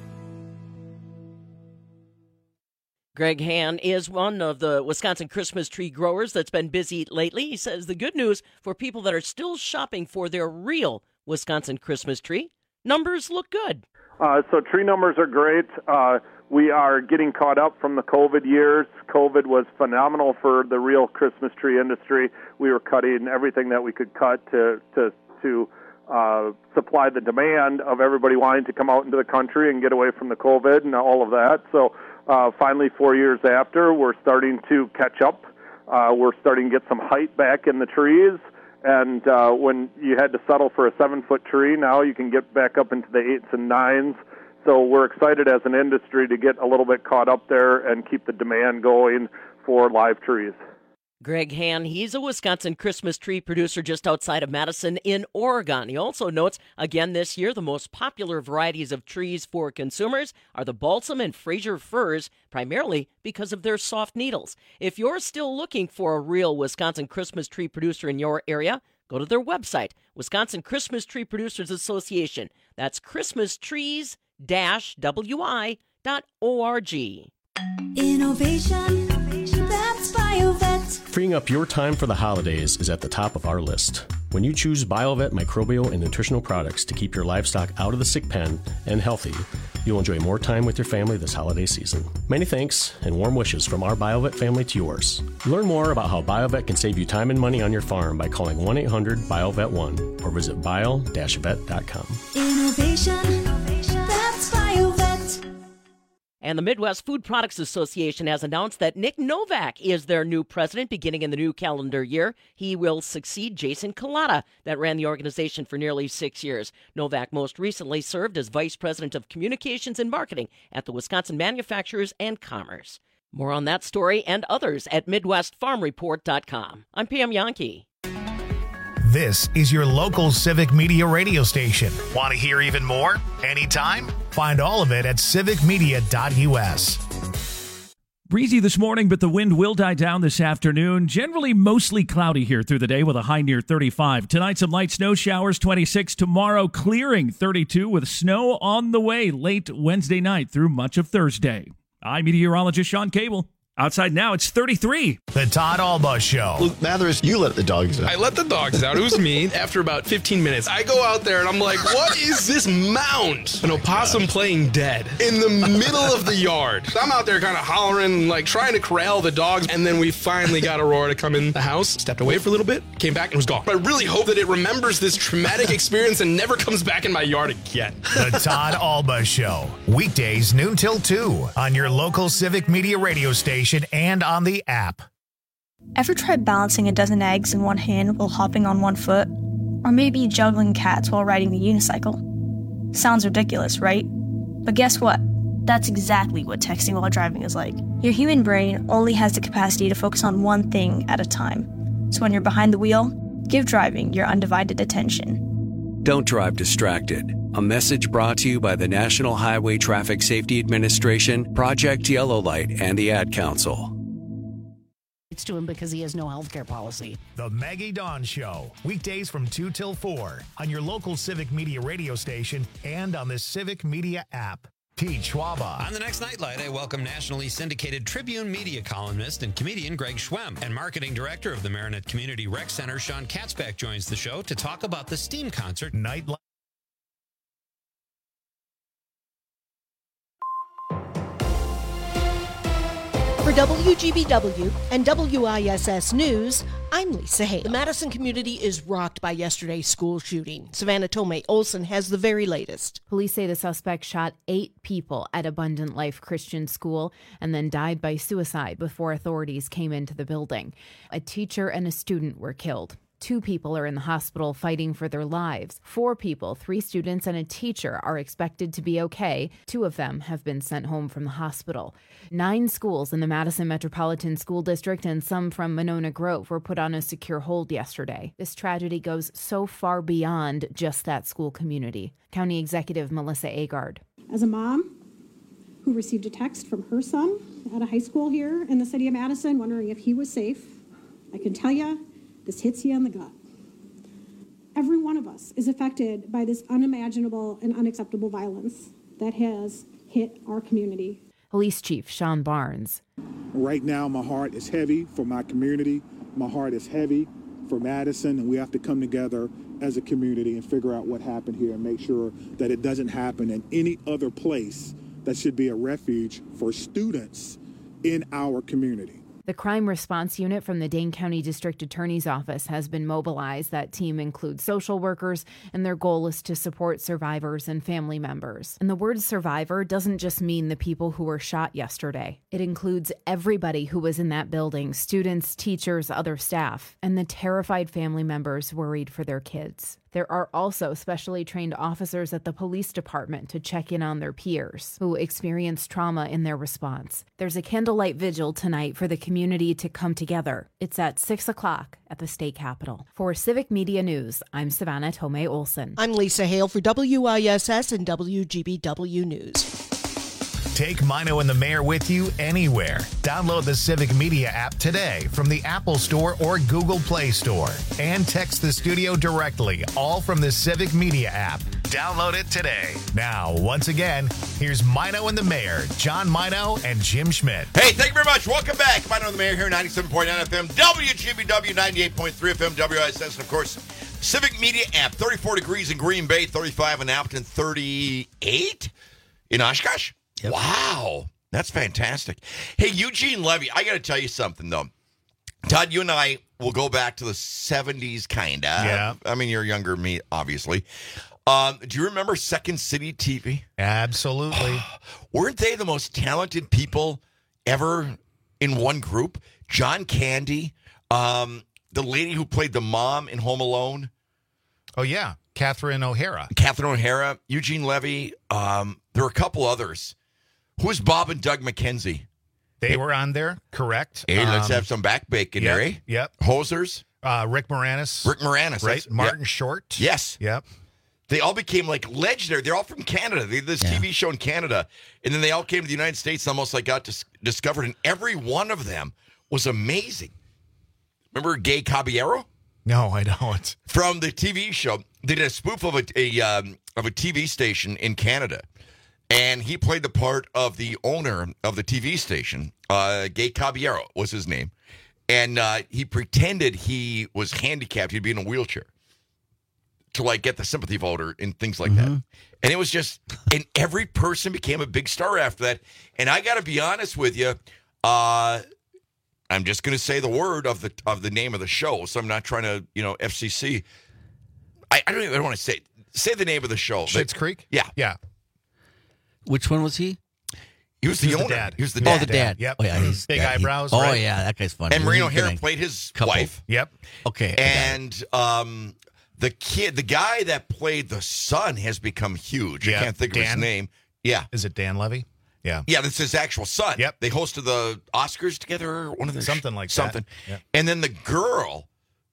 Greg Hann is one of the Wisconsin Christmas tree growers that's been busy lately. He says the good news for people that are still shopping for their real Wisconsin Christmas tree, numbers look good. Uh, so tree numbers are great. Uh, we are getting caught up from the COVID years. COVID was phenomenal for the real Christmas tree industry. We were cutting everything that we could cut to to to uh, supply the demand of everybody wanting to come out into the country and get away from the COVID and all of that. So uh, finally, four years after, we're starting to catch up. Uh, we're starting to get some height back in the trees. And uh, when you had to settle for a seven-foot tree, now you can get back up into the eights and nines. So we're excited as an industry to get a little bit caught up there and keep the demand going for live trees. Greg Hann, he's a Wisconsin Christmas tree producer just outside of Madison in Oregon. He also notes, again this year, the most popular varieties of trees for consumers are the balsam and Fraser firs, primarily because of their soft needles. If you're still looking for a real Wisconsin Christmas tree producer in your area, go to their website, Wisconsin Christmas Tree Producers Association. That's christmas trees dash w i dot org. Innovation, that's BioVet. Freeing up your time for the holidays is at the top of our list. When you choose BioVet microbial and nutritional products to keep your livestock out of the sick pen and healthy, you'll enjoy more time with your family this holiday season. Many thanks and warm wishes from our BioVet family to yours. Learn more about how BioVet can save you time and money on your farm by calling one eight hundred biovet one or visit bio dash vet dot com. Innovation, that's BioVet. And the Midwest Food Products Association has announced that Nick Novak is their new president beginning in the new calendar year. He will succeed Jason Collada, that ran the organization for nearly six years. Novak most recently served as vice president of communications and marketing at the Wisconsin Manufacturers and Commerce. More on that story and others at midwest farm report dot com. I'm Pam Yankee. This is your local Civic Media radio station. Want to hear even more? Anytime? Find all of it at civic media dot u s. Breezy this morning, but the wind will die down this afternoon. Generally mostly cloudy here through the day with a high near thirty-five. Tonight, some light snow showers, twenty-six. Tomorrow, clearing, thirty-two, with snow on the way late Wednesday night through much of Thursday. I'm meteorologist Sean Cable. Outside now, it's thirty-three. The Todd Alba Show. Luke Mathers, you let the dogs out. I let the dogs out. It was me. After about fifteen minutes, I go out there and I'm like, what is this mound? An opossum playing dead in the middle of the yard. So I'm out there kind of hollering, like trying to corral the dogs. And then we finally got Aurora to come in the house, stepped away for a little bit, came back and was gone. I really hope that it remembers this traumatic experience and never comes back in my yard again. The Todd Alba Show. Weekdays noon till two on your local Civic Media radio station and on the app. Ever tried balancing a dozen eggs in one hand while hopping on one foot? Or maybe juggling cats while riding the unicycle? Sounds ridiculous, right? But guess what? That's exactly what texting while driving is like. Your human brain only has the capacity to focus on one thing at a time. So when you're behind the wheel, give driving your undivided attention. Don't drive distracted. A message brought to you by the National Highway Traffic Safety Administration, Project Yellow Light, and the Ad Council. It's to him because he has no health care policy. The Maggie Dawn Show, weekdays from two till four on your local Civic Media radio station and on the Civic Media app. Pete Schwaba. On the next Nightlight, I welcome nationally syndicated Tribune media columnist and comedian Greg Schwemm. And marketing director of the Marinette Community Rec Center, Sean Katzbach, joins the show to talk about the STEAM concert. Nightlight. For W G B W and W I S S News, I'm Lisa Hay. The Madison community is rocked by yesterday's school shooting. Savannah Tomei Olson has the very latest. Police say the suspect shot eight people at Abundant Life Christian School and then died by suicide before authorities came into the building. A teacher and a student were killed. Two people are in the hospital fighting for their lives. Four people, three students and a teacher, are expected to be okay. Two of them have been sent home from the hospital. Nine schools in the Madison Metropolitan School District and some from Monona Grove were put on a secure hold yesterday. This tragedy goes so far beyond just that school community. County Executive Melissa Agard. As a mom who received a text from her son at a high school here in the city of Madison wondering if he was safe, I can tell you, this hits you in the gut. Every one of us is affected by this unimaginable and unacceptable violence that has hit our community. Police Chief Sean Barnes. Right now, my heart is heavy for my community. My heart is heavy for Madison, and we have to come together as a community and figure out what happened here and make sure that it doesn't happen in any other place that should be a refuge for students in our community. The crime response unit from the Dane County District Attorney's Office has been mobilized. That team includes social workers, and their goal is to support survivors and family members. And the word survivor doesn't just mean the people who were shot yesterday. It includes everybody who was in that building, students, teachers, other staff, and the terrified family members worried for their kids. There are also specially trained officers at the police department to check in on their peers who experienced trauma in their response. There's a candlelight vigil tonight for the community to come together. It's at six o'clock at the state capitol. For Civic Media News, I'm Savannah Tomei Olson. I'm Lisa Hale for W I S S and W G B W News. Take Mino and the Mayor with you anywhere. Download the Civic Media app today from the Apple Store or Google Play Store. And text the studio directly, all from the Civic Media app. Download it today. Now, once again, here's Mino and the Mayor, John Mino and Jim Schmidt. Hey, thank you very much. Welcome back. Mino and the Mayor here, ninety-seven point nine F M, W G B W, ninety-eight point three F M, W I S S, and of course, Civic Media app. thirty-four degrees in Green Bay, thirty-five in Appleton, thirty-eight in Oshkosh. Yep. Wow, that's fantastic. Hey, Eugene Levy, I got to tell you something, though. Todd, you and I will go back to the seventies, kind of. Yeah. I mean, you're younger than me, obviously. Um, do you remember Second City T V? Absolutely. Weren't they the most talented people ever in one group? John Candy, um, the lady who played the mom in Home Alone. Oh, yeah. Catherine O'Hara. Catherine O'Hara, Eugene Levy. Um, there were a couple others. Who's Bob and Doug McKenzie? They hey, were on there, correct. Hey, let's um, have some back bacon yep, there, eh? Yep. Hosers. Uh, Rick Moranis. Rick Moranis. Right. Martin yep. Short. Yes. Yep. They all became like legendary. They're all from Canada. They did this yeah. T V show in Canada. And then they all came to the United States and almost like got dis- discovered. And every one of them was amazing. Remember Gay Caballero? No, I don't. From the T V show. They did a spoof of a, a um, of a T V station in Canada. And he played the part of the owner of the T V station. Uh, Gay Caballero was his name. And uh, he pretended he was handicapped. He'd be in a wheelchair to, like, get the sympathy voter and things like mm-hmm. that. And it was just, and every person became a big star after that. And I got to be honest with you, uh, I'm just going to say the word of the of the name of the show. So I'm not trying to, you know, F C C. I, I don't even want to say say the name of the show. Schitt's Creek? Yeah. Yeah. Which one was he? He was he the was owner. The dad. He was the oh, dad. the dad. Yep. Oh, yeah. He's, Big yeah, eyebrows. He, right? Oh, yeah. That guy's funny. And Maureen O'Hara played his couple. wife. Yep. Okay. And um, the kid, the guy that played the son has become huge. Yeah. I can't think Dan? of his name. Yeah. Is it Dan Levy? Yeah. Yeah, that's his actual son. Yep. They hosted the Oscars together, or one of the something like something. that. Yep. And then the girl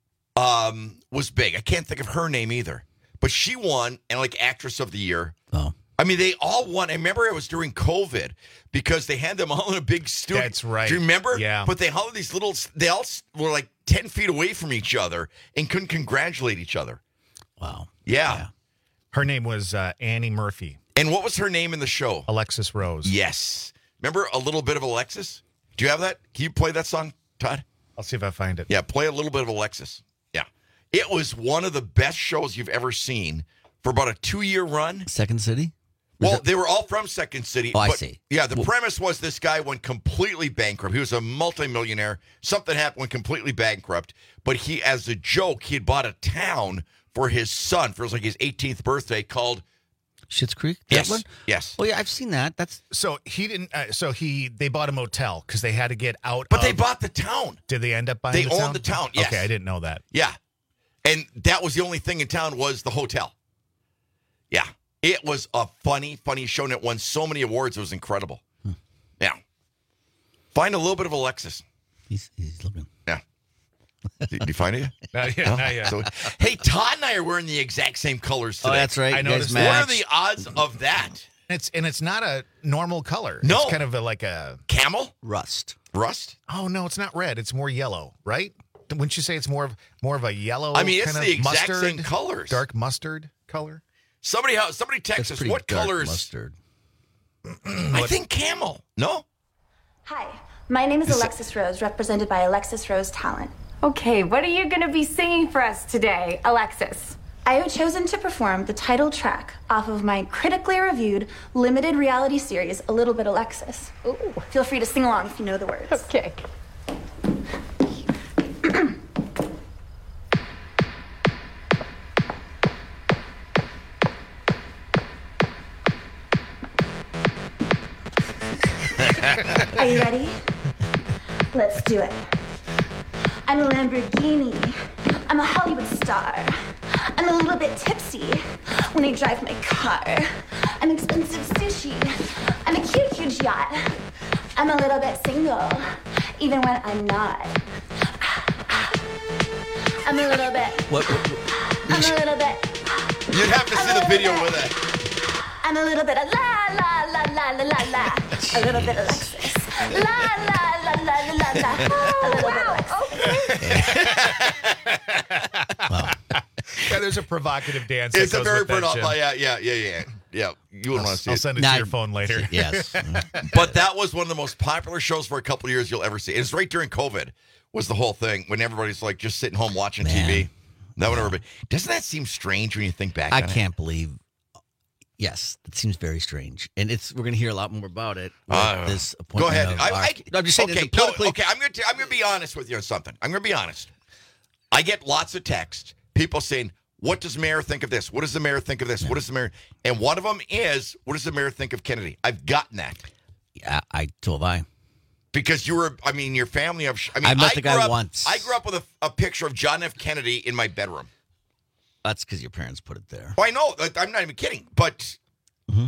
um, was big. I can't think of her name either, but she won and like actress of the year. Oh. I mean, they all won. I remember it was during COVID because they had them all in a big studio. That's right. Do you remember? Yeah. But they all had these little. They all were like ten feet away from each other and couldn't congratulate each other. Wow. Yeah. yeah. Her name was uh, Annie Murphy. And what was her name in the show? Alexis Rose. Yes. Remember a little bit of Alexis? Do you have that? Can you play that song, Todd? I'll see if I find it. Yeah, play a little bit of Alexis. Yeah. It was one of the best shows you've ever seen for about a two-year run. Second City? Well, they were all from Second City. Oh, I but, see. Yeah, the Well- premise was this guy went completely bankrupt. He was a multimillionaire. Something happened, went completely bankrupt. But he, as a joke, he had bought a town for his son for like his eighteenth birthday called Schitt's Creek. That Yes, one? yes. Oh yeah, I've seen that. That's So he didn't. Uh, so he they bought a motel because they had to get out. But of, they bought the town. Did they end up buying? They the owned town? the town, yes. Okay, I didn't know that. Yeah, and that was the only thing in town was the hotel. Yeah, it was a funny, funny show, and it won so many awards. It was incredible. Hmm. Yeah, find a little bit of Alexis. He's he's looking. Yeah. Did you find it yet? Not yet, No? not yet. So, hey, Todd and I are wearing the exact same colors Oh, today. that's right. I You guys noticed What that. are the odds of that? It's and it's not a normal color. No. It's kind of a, like a Camel? Rust. Rust? Oh no, it's not red. It's more yellow, right? Wouldn't you say it's more of more of a yellow? I mean, it's kind the of exact mustard, same colors. dark mustard color. Somebody, somebody text That's us. pretty What dark colors? mustard. I think camel. No? Hi, my name is Is it- Alexis Rose, represented by Alexis Rose Talent. Okay, what are you going to be singing for us today, Alexis? I have chosen to perform the title track off of my critically reviewed limited reality series, A Little Bit Alexis. Ooh. Feel free to sing along if you know the words. Okay. Are you ready? Let's do it. I'm a Lamborghini. I'm a Hollywood star. I'm a little bit tipsy when I drive my car. I'm expensive sushi. I'm a cute, huge yacht. I'm a little bit single, even when I'm not. I'm a little bit. What? what, what I'm a little bit. You'd have to see the video with it. I'm a little bit of la la la la la la la. A little bit of Alexis. La la la la la la la. A little bit of Alexis. Yeah, there's a provocative dance. It's that a goes very with that, provocative. Jim. Yeah, yeah, yeah, yeah. Yeah, you wouldn't I'll, want to see I'll it. send it Nah, to your phone later. Yes. But that was one of the most popular shows for a couple of years you'll ever see. It's right during COVID was the whole thing when everybody's like just sitting home watching Man. T V. That would everybody. Doesn't that seem strange when you think back? I on can't believe. Yes, it seems very strange, and it's we're going to hear a lot more about it. With Uh, this Go appointment ahead. of I, our- I, I'm just saying. Okay, it's politically, no, okay. I'm going to. I'm going to be honest with you on something. I'm going to be honest. I get lots of texts. People saying, "What does Mayor think of this? What does the mayor think of this? What does the mayor?" And one of them is, "What does the mayor think of Kennedy?" I've gotten that. Yeah, I so have I. Because you were, I mean, your family of. I mean, I met I the grew guy up, once. I grew up with a, a picture of John F. Kennedy in my bedroom. That's because your parents put it there. Oh, I know. Like, I'm not even kidding. But Mm-hmm.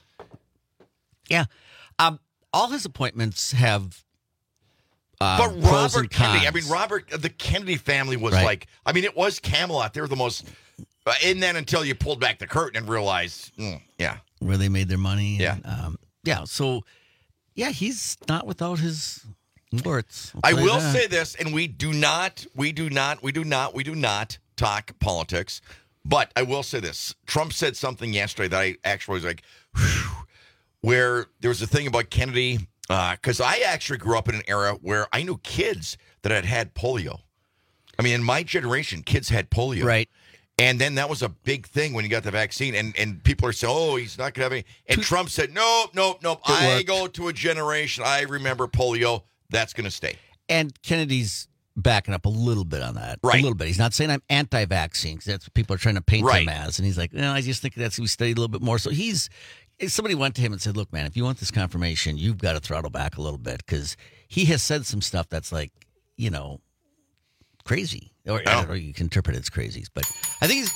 Yeah, um, all his appointments have. Uh, but pros Robert and Kennedy. I cons. mean, Robert, the Kennedy family was Right. like. I mean, it was Camelot. They were the most. Uh, and then until you pulled back the curtain and realized, mm, yeah, where they made their money. Yeah. and, um, yeah. So, yeah, he's not without his warts. I'll I tell you will that. say this, and we do not, we do not, we do not, we do not talk politics. But I will say this: Trump said something yesterday that I actually was like, whew, where there was a thing about Kennedy, because I actually grew up in an era where I knew kids that had had polio. I mean, in my generation, kids had polio, Right. And then that was a big thing when you got the vaccine, and, and people are saying, "Oh, he's not going to have any." And Trump said, "Nope, nope, nope. It I worked. go to a generation. I remember polio. That's going to stay." And Kennedy's backing up a little bit on that. Right. A little bit. He's not saying I'm anti-vaccine, 'cause that's what people are trying to paint Right. him as. And he's like, no, I just think that's we studied a little bit more. So he's, somebody went to him and said, look, man, if you want this confirmation, you've got to throttle back a little bit, because he has said some stuff that's like, you know, crazy. Or I don't know, you can interpret it as crazy. But I think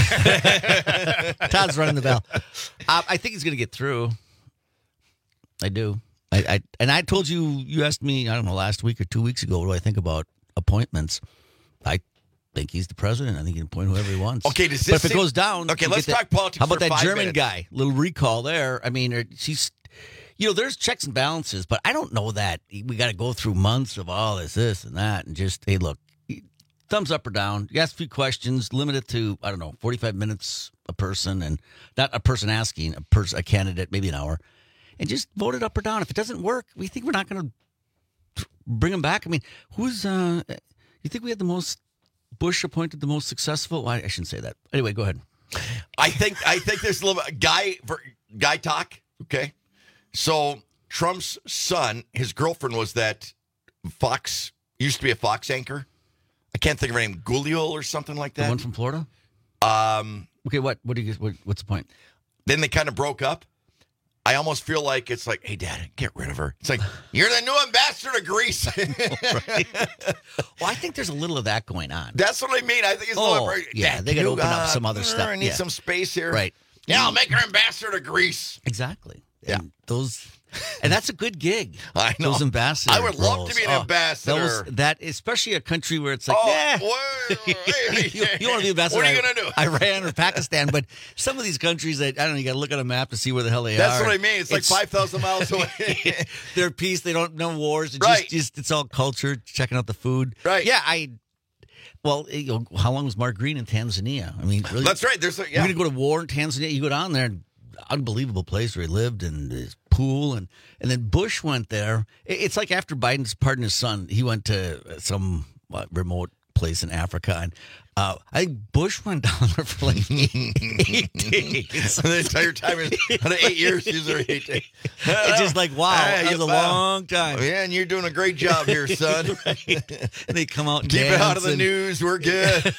he's, Todd's running the bell. Uh, I think he's going to get through. I do. I, I and I told you, you asked me, I don't know, last week or two weeks ago, what do I think about appointments? I think he's the president. I think he can appoint whoever he wants. Okay, does but this if it seem- goes down, Okay, you let's get that- talk politics How about for that five German minutes. guy? Little recall there. I mean, or- she's, you know, there's checks and balances, but I don't know that we got to go through months of all this, this, and that, and just hey, look, thumbs up or down. You ask a few questions, limit it to I don't know, forty-five minutes a person, and not a person asking, a person, a candidate, maybe an hour. And just vote it up or down. If it doesn't work, we think we're not going to bring him back. I mean, who's, uh, you think we had the most, Bush appointed the most successful? Well, I shouldn't say that. Anyway, go ahead. I think I think there's a little bit guy guy talk. Okay, so Trump's son, his girlfriend was that Fox used to be a Fox anchor. I can't think of her name, Gulio or something like that. The one from Florida. Um. Okay. What? What do you? What, what's the point? Then they kind of broke up. I almost feel like it's like, hey, Dad, get rid of her. It's like, you're the new ambassador to Greece. Well, I think there's a little of that going on. That's what I mean. I think it's oh, a little. Yeah, Dad, they got to you, open up uh, some other stuff. I need yeah. some space here. Right. Yeah, I'll make her ambassador to Greece. Exactly. Yeah. And those, and that's a good gig. I know. Those ambassadors. I would love roles. to be an oh, ambassador. Those, that, especially a country where it's like, oh, yeah, wait, wait, you, you want to be ambassador? What are you going to do? Iran or Pakistan, but some of these countries that I don't know, you got to look at a map to see where the hell they That's are. what I mean. It's, it's like five thousand miles away. They're peace. They don't know wars. It's right. just, just it's all culture. Checking out the food. Right. Yeah. I. Well, you know, how long was Mark Green in Tanzania? I mean, really, that's right. There's a, yeah. You're going to go to war in Tanzania. You go down there. Unbelievable place where he lived and his pool and and then Bush went there. It's like after Biden's pardoned his son, he went to some what, remote place in Africa and uh, I think Bush went down there for like eight, eight days. The entire time, out of eight years, he's there eight days. It's just like wow, ah, that was a long time. Yeah, and you're doing a great job here, son. Right. And they come out and keep dance it out of the and, news. We're good.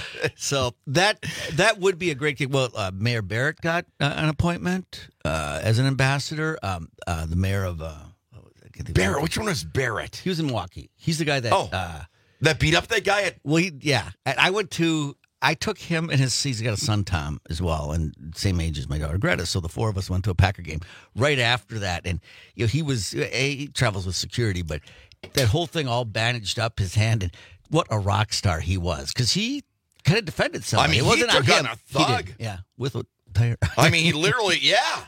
So that that would be a great gig. Well, uh, Mayor Barrett got uh, an appointment uh, as an ambassador. Um, uh, the mayor of uh, Barrett. Which one was Barrett? He was in Milwaukee. He's the guy that oh uh, that beat up that guy at. Well, he, yeah. I went to. I took him and his. He's got a son, Tom, as well, and same age as my daughter Greta. So the four of us went to a Packer game right after that, and you know he was. A, he travels with security, but that whole thing all bandaged up his hand, and what a rock star he was because he. Kind of defended somebody. I mean, it wasn't he took on, on him. a thug. Did, yeah, with a tire. I mean, he literally, yeah.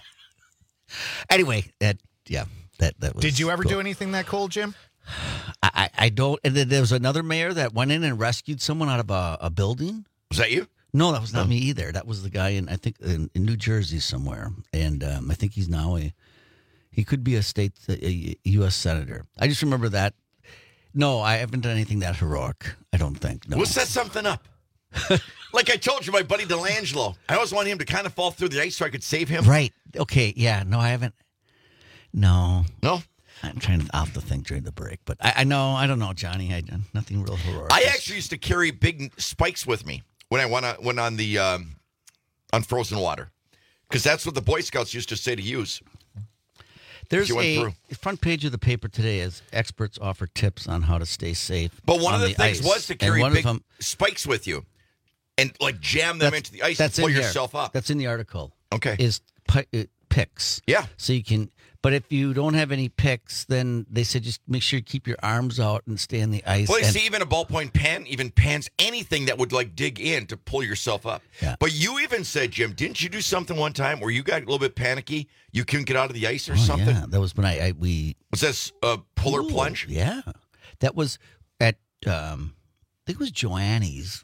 Anyway, that yeah, that that was. Did you ever cool. do anything that cool, Jim? I, I I don't. And then there was another mayor that went in and rescued someone out of a, a building. Was that you? No, that was not oh. me either. That was the guy in I think in, in New Jersey somewhere, and um, I think he's now a he could be a state a U S senator. I just remember that. No, I haven't done anything that heroic. I don't think. No. We'll set something up. Like I told you, my buddy Delangelo, I always wanted him to kind of fall through the ice so I could save him. Right. Okay. Yeah. No, I haven't. No. No? I'm trying to, I'll have to think during the break. But I, I know, I don't know, Johnny. I done nothing real heroic. I actually used to carry big spikes with me when I went on, went on the um, on frozen water. Because that's what the Boy Scouts used to say to use. There's a through. front page of the paper today as experts offer tips on how to stay safe. But one of the, the things ice. was to carry one big of them, spikes with you and like jam them into the ice that's and pull in yourself there. up. That's in the article. Okay. Is pi- uh, picks. Yeah. So you can, but if you don't have any picks, then they said just make sure you keep your arms out and stay in the ice. Well, you and, see, even a ballpoint pen, even pens, anything that would like dig in to pull yourself up. Yeah. But you even said, Jim, didn't you do something one time where you got a little bit panicky? You couldn't get out of the ice or oh, something? Yeah, that was when I, I we was this a puller Ooh, plunge? Yeah, that was at um, I think it was Joanne's.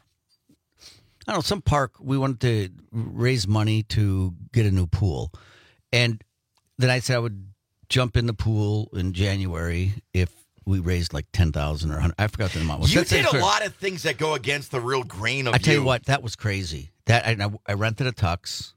I don't know, some park. We wanted to raise money to get a new pool, and then I said I would jump in the pool in January if we raised like ten thousand or one hundred. I forgot the amount. You That's did it. a lot of things that go against the real grain of I tell you you. what, that was crazy. That I, I rented a tux,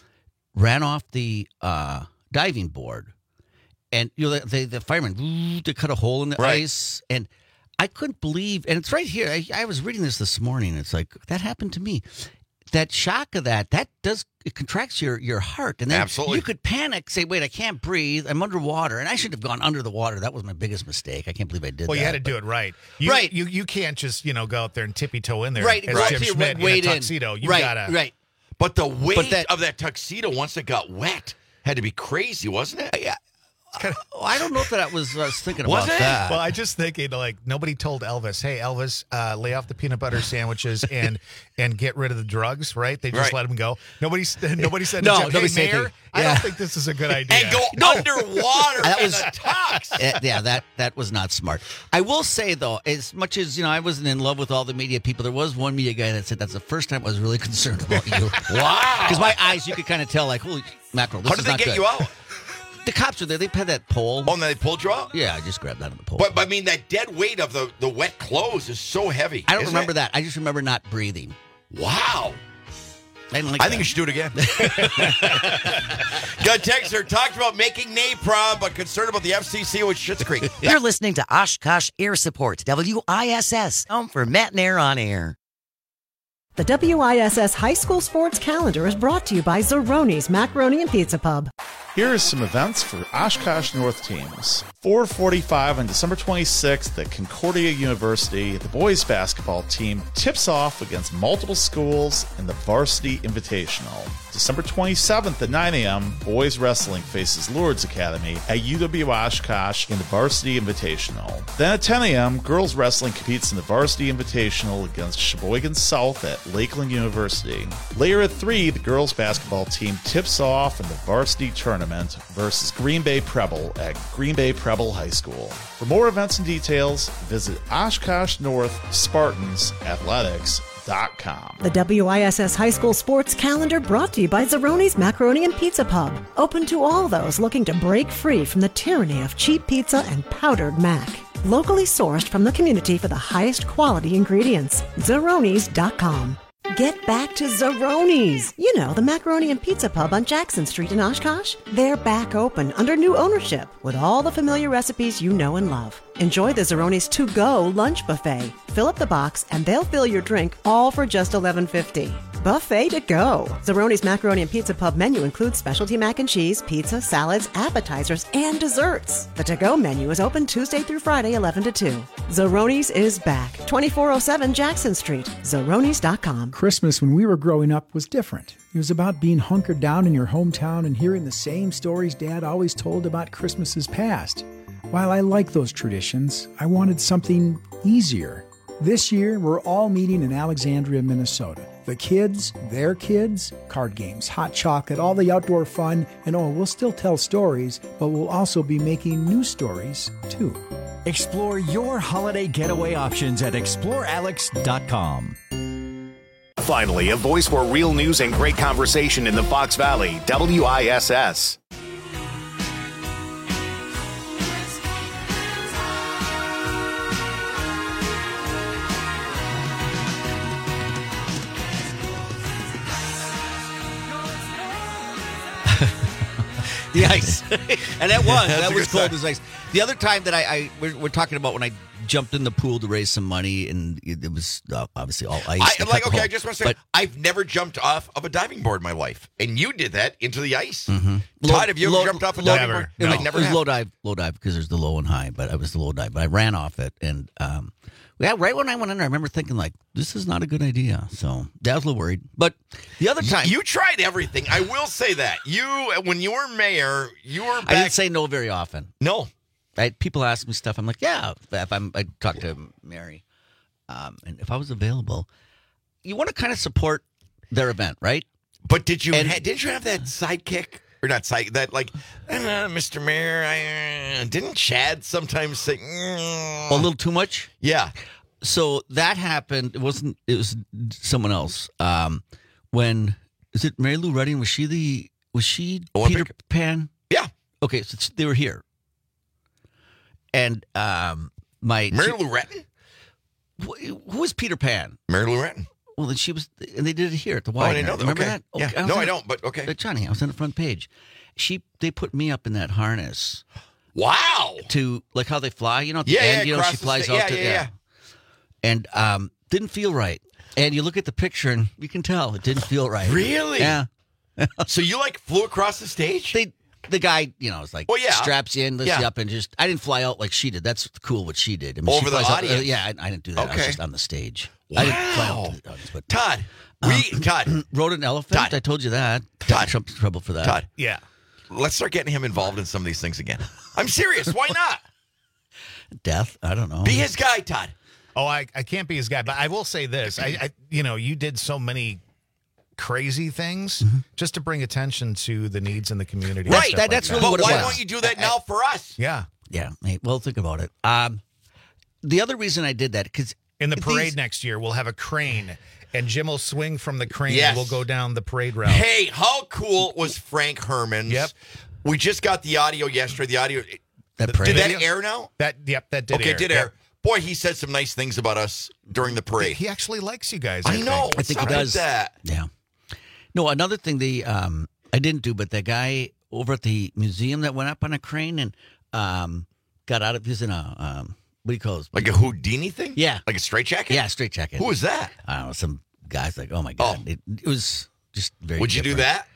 ran off the uh, diving board, and you know the, the, the firemen they cut a hole in the Right. ice, and I couldn't believe. And it's right here. I, I was reading this this morning. It's like that happened to me. That shock of that, that does it contracts your your heart, and then Absolutely. you could panic, say, "Wait, I can't breathe. I'm underwater," and I should have gone under the water. That was my biggest mistake. I can't believe I did. Well, that. you had to do it right. You, Right. You you can't just you know go out there and tippy toe in there. Right, As right. Jim Your Schmidt in weight a in. tuxedo. You right, gotta right. But the weight But that- of that tuxedo once it got wet had to be crazy, wasn't it? Yeah. Oh, I don't know if that was. I was thinking Was about it? that. Well, I just thinking like nobody told Elvis, "Hey, Elvis, uh, lay off the peanut butter sandwiches and and get rid of the drugs." Right? They just Right. let him go. Nobody nobody said, No, to Jim, nobody "Hey, said Mayor, anything. I Yeah. don't think this is a good idea." And go underwater That in was- a tux. Uh, yeah, that that was not smart. I will say though, as much as you know, I wasn't in love with all the media people. There was one media guy that said that's the first time I was really concerned about you. Wow. Because my eyes, you could kind of tell, like, holy mackerel, this How is did they not get good. you out? The cops are there. They had that pole. Oh, and they pulled you out? Yeah, I just grabbed that on the pole. But, but I mean, that dead weight of the, the wet clothes is so heavy. I don't isn't remember it? that. I just remember not breathing. Wow. I, didn't like I that. think you should do it again. Got texter talked about making napalm, but concerned about the F C C with Schitt's Creek. You're listening to Oshkosh Air Support, W I S S, home for Matt and Air on Air. The W I S S High School Sports Calendar is brought to you by Zeroni's Macaroni and Pizza Pub. Here are some events for Oshkosh North teams. four forty-five on December twenty-sixth at Concordia University, the boys basketball team tips off against multiple schools in the Varsity Invitational. December twenty-seventh at nine a.m., boys wrestling faces Lourdes Academy at U W Oshkosh in the Varsity Invitational. Then at ten a.m., girls wrestling competes in the Varsity Invitational against Sheboygan South at Lakeland University. Later at three, the girls basketball team tips off in the Varsity Tournament versus Green Bay Preble at Green Bay Preble High School. For more events and details, visit Oshkosh North Spartans Athletics dot com. The W I S S High School Sports Calendar brought to you by Zeroni's Macaroni and Pizza Pub. Open to all those looking to break free from the tyranny of cheap pizza and powdered mac. Locally sourced from the community for the highest quality ingredients. Zeronis dot com. Get back to Zeroni's. You know, the macaroni and pizza pub on Jackson Street in Oshkosh. They're back open under new ownership with all the familiar recipes you know and love. Enjoy the Zeroni's to-go lunch buffet. Fill up the box and they'll fill your drink all for just eleven fifty. Buffet to go. Zeroni's Macaroni and Pizza Pub menu includes specialty mac and cheese, pizza, salads, appetizers, and desserts. The to-go menu is open Tuesday through Friday, eleven to two. Zeroni's is back. twenty-four oh seven Jackson Street. Zeronis dot com. Christmas when we were growing up was different. It was about being hunkered down in your hometown and hearing the same stories Dad always told about Christmases past. While I like those traditions, I wanted something easier. This year, we're all meeting in Alexandria, Minnesota. The kids, their kids, card games, hot chocolate, all the outdoor fun, and oh, we'll still tell stories, but we'll also be making new stories, too. Explore your holiday getaway options at explore alex dot com. Finally, a voice for real news and great conversation in the Fox Valley, W I S S. The ice. And that was. That's that a was good cold sign. as ice. The other time that I, I we're, we're talking about when I jumped in the pool to raise some money, and it, it was uh, obviously all ice. I, like, okay, I just want to say, but, I've never jumped off of a diving board in my life, and you did that into the ice. Mm-hmm. Todd, have you ever low, jumped off a low, diving board? No, I it never was have. low dive, low dive because there's the low and high, but I was the low dive. But I ran off it, and um, yeah, right when I went in there, I remember thinking like, this is not a good idea. So I was a little worried. But the other time, you tried everything. I will say that you, when you were mayor, you were. Back- I didn't say no very often. No. I, people ask me stuff. I'm like, yeah. If I'm, I talk to Mary, um, and if I was available, you want to kind of support their event, right? But did you? And, ha- did you have that sidekick or not side? That like, uh, Mister Mayor, I, uh, didn't Chad sometimes say mm. a little too much? Yeah. So that happened. It wasn't. It was someone else. Um, when is it? Mary Lou Redding? Was she the? Was she Olympic? Peter Pan? Yeah. Okay, so they were here. And um, my Mary Lou Retton? Who was Peter Pan? Mary Lou Retton. Well, then she was, and they did it here at the Oh, Y. I didn't know that. Remember Okay. that? Yeah. Okay, I was No, on I the- don't, but okay. uh, Johnny, I was on the front page. She, they put me up in that harness. Wow. To like how they fly, you know, at the Yeah, end, yeah, you know, across she the flies sta- out yeah, to yeah, yeah. and um, didn't feel right. And you look at the picture, and you can tell it didn't feel right. Really? Yeah. So you like flew across the stage? They, the guy, you know, is like Well, yeah. straps you in, lifts Yeah. you up, and just. I didn't fly out like she did. That's cool what she did. I mean, Over she the flies out- audience? uh, yeah, I, I didn't do that. I was Okay. just on the stage. Wow. I didn't fly out to the audience, but Todd, we Todd rode an elephant. Todd. I told you that. Todd. Trump's trouble for that. Todd. Yeah. Let's start getting him involved in some of these things again. I'm serious. Why not? Death. I don't know. Be his guy, Todd. Oh, I, I can't be his guy, but I will say this. I, I you know, you did so many crazy things Mm-hmm. just to bring attention to the needs in the community. and Right. stuff That, like that's that. really But what it why was. don't you do that now for us? Yeah. Yeah. Hey, well, think about it. Um, the other reason I did that because In the parade these- next year, we'll have a crane, and Jim will swing from the crane, Yes. and we'll go down the parade route. Hey, how cool was Frank Herman's? Yep. We just got the audio yesterday. The audio. that Did parade. that air now? That yep, that did okay, air. it did Yep. air. Boy, he said some nice things about us during the parade. He actually likes you guys. I I know. think. I think What's he up does. with that. Yeah. No, another thing the um, I didn't do, but the guy over at the museum that went up on a crane and um, got out of, he was in a, um, what do you call it? Like a Houdini thing? Yeah. Like a straitjacket? Yeah, straitjacket. Who was that? I don't know, some guy's like, oh my God. Oh. It, it was just very Would you different. do that?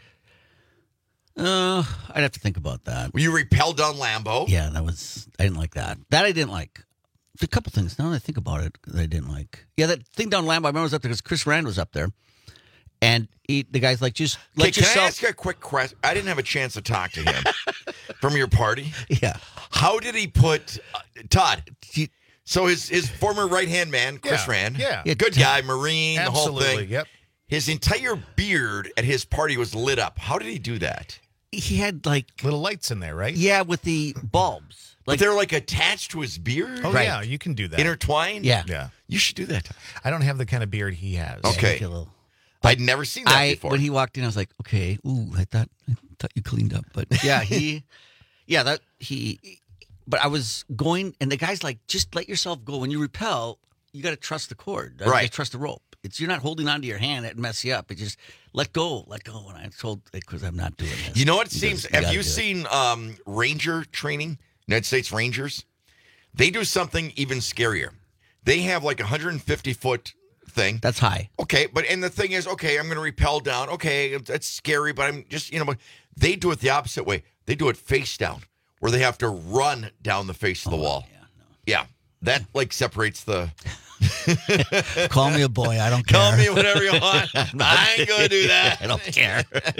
Uh, I'd have to think about that. Were you repelled down Lambo? Yeah, that was, I didn't like that. That I didn't like. A couple things, now that I think about it, that I didn't like. Yeah, that thing down Lambo, I remember I was up there because Chris Rand was up there. And he, the guy's like, just let okay, yourself. Can I ask you a quick question? I didn't have a chance to talk to him from your party. Yeah. How did he put, uh, Todd, he, so his, his former right-hand man, Chris Yeah, Rand, yeah. good guy, Marine, Absolutely, the whole thing. Yep. His entire beard at his party was lit up. How did he do that? He had like little lights in there, right? Yeah, with the bulbs. Like, but they're like attached to his beard? Oh, right. Yeah, you can do that. Intertwined? Yeah. Yeah. You should do that. I don't have the kind of beard he has. Okay. Yeah, little, I'd never seen that I, before. When he walked in, I was like, okay, ooh, I thought I thought you cleaned up. But yeah, he, yeah, that, he, but I was going, and the guy's like, just let yourself go. When you rappel, you got to trust the cord. Right. Just trust the rope. It's You're not holding onto your hand that mess you up. It just, let go, let go. And I told, because I'm not doing this. You know what it He seems? goes, you Have you gotta do it. seen um, Ranger training, United States Rangers? They do something even scarier. They have like a one hundred fifty foot thing. That's high. Okay, but and the thing is, okay, I'm going to rappel down. Okay, that's scary, but I'm just, you know, but they do it the opposite way. They do it face down, where they have to run down the face of the Oh, wall. Yeah, no. Yeah, that like separates the. Call me a boy. I don't care. Call me whatever you want. I ain't going to do that. I don't care.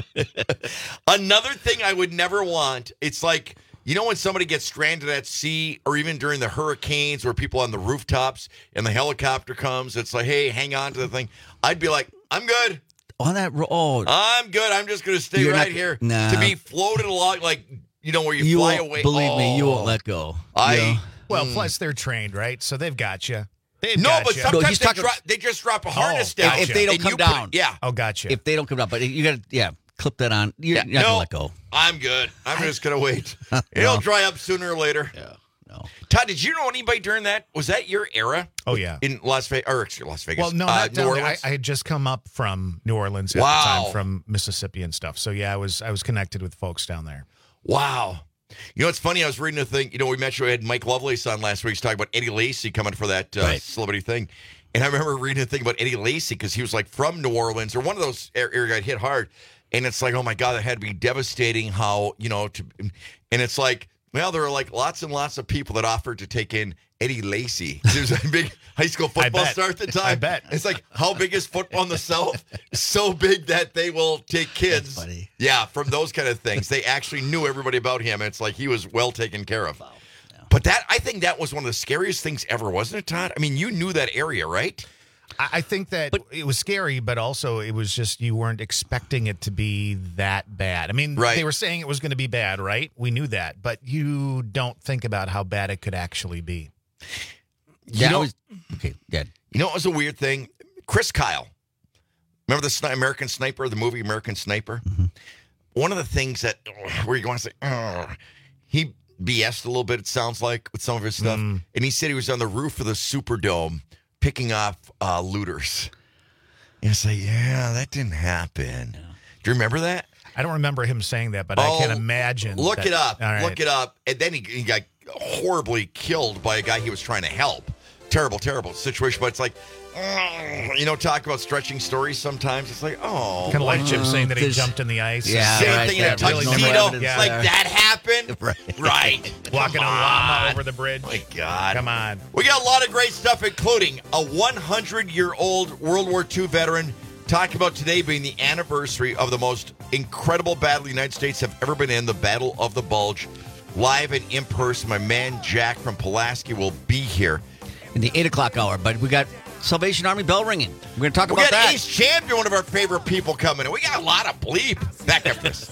Another thing I would never want, it's like, you know when somebody gets stranded at sea or even during the hurricanes where people on the rooftops and the helicopter comes, it's like, hey, hang on to the thing. I'd be like, I'm good. On that road. Oh, I'm good. I'm just going to stay You're right not- here. nah. To be floated along, like, you know, where you, you fly won't, away. believe me, you Oh. won't let go. I. Yeah. Well, Mm. plus they're trained, right? So they've got you. They've No, got but you. sometimes No, he's they, talking- drop, they just drop a harness Oh, down. gotcha. If they don't and come you put- down. yeah. Oh, gotcha. If they don't come down, but you got to, yeah, clip that on. You're, Yeah, you're not no, going to let go. I'm good. I'm just going to wait. It'll dry up sooner or later. Yeah, no. Todd, did you know anybody during that? Was that your era? Oh, yeah. In Las Vegas, or excuse, Las Vegas. Well, no, uh, not New down there. I, Orleans? I had just come up from New Orleans at Wow. the time, from Mississippi and stuff. So yeah, I was I was connected with folks down there. Wow. You know, it's funny. I was reading a thing. You know, we mentioned we had Mike Lovelace on last week. He's talking about Eddie Lacy coming for that uh, Right. celebrity thing. And I remember reading a thing about Eddie Lacy because he was like from New Orleans or one of those areas got hit hard. And it's like, oh my God, that had to be devastating how, you know, to, and it's like, well, there are like lots and lots of people that offered to take in Eddie Lacy. He was a big high school football bet. star at the time. I bet. It's like, how big is football in the South? So big that they will take kids. That's funny. Yeah, from those kind of things. They actually knew everybody about him. It's like he was well taken care of. But that, I think that was one of the scariest things ever, wasn't it, Todd? I mean, you knew that area, right? I, I think that it was scary, but also it was just you weren't expecting it to be that bad. I mean, Right. they were saying it was going to be bad, right? We knew that, but you don't think about how bad it could actually be. Yeah, you know, I was, okay, yeah. You know what was a weird thing? Chris Kyle. Remember the Sni- American Sniper, the movie American Sniper? Mm-hmm. One of the things that, where you going to say, "Ugh," he B S'd a little bit, it sounds like, with some of his stuff. Mm. And he said he was on the roof of the Superdome picking off uh, looters. And it's like, yeah, that didn't happen. Do you remember that? I don't remember him saying that, but I Oh, can imagine. Look that- it up. All right. Look it up. And then he, he got horribly killed by a guy he was trying to help. Terrible, terrible situation. But it's like, ugh, you know, talk about stretching stories sometimes. It's like, oh. Kind of like Jim saying that he There's- jumped in the ice. Yeah, Same right, thing in a that really no tuxedo. evidence like there. that happened. Right. Right. Walking Come a llama on. over the bridge. My God. Come on. We got a lot of great stuff, including a hundred-year-old World War Two veteran talking about today being the anniversary of the most incredible battle the United States have ever been in, the Battle of the Bulge. Live and in person, my man Jack from Pulaski will be here. In the eight o'clock hour, but we got Salvation Army bell ringing. We're going to talk We about got that. Ace Champion, one of our favorite people, coming in. We got a lot of bleep. Back after this.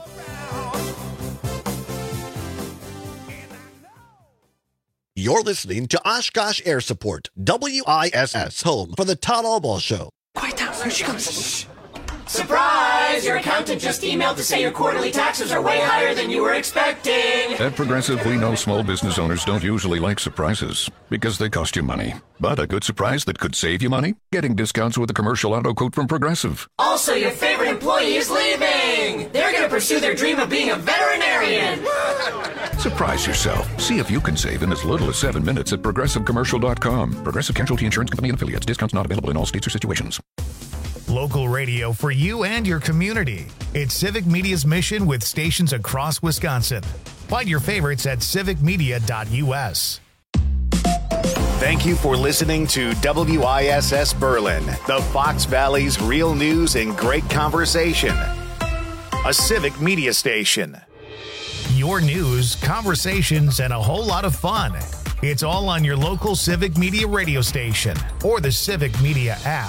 You're listening to Oshkosh Air Support, W I S S, home for the Todd Albaugh Show. Quiet down. Here she comes. Surprise! Your accountant just emailed to say your quarterly taxes are way higher than you were expecting. At Progressive, we know small business owners don't usually like surprises because they cost you money. But a good surprise that could save you money? Getting discounts with a commercial auto quote from Progressive. Also, your favorite employee is leaving. They're going to pursue their dream of being a veterinarian. Surprise yourself. See if you can save in as little as seven minutes at progressive commercial dot com. Progressive Casualty Insurance Company and affiliates. Discounts not available in all states or situations. Local radio for you and your community. It's Civic Media's mission with stations across Wisconsin. Find your favorites at civic media dot u s. Thank you for listening to W I S S Berlin, the Fox Valley's real news and great conversation. A Civic Media station. Your news, conversations, and a whole lot of fun. It's all on your local Civic Media radio station or the Civic Media app.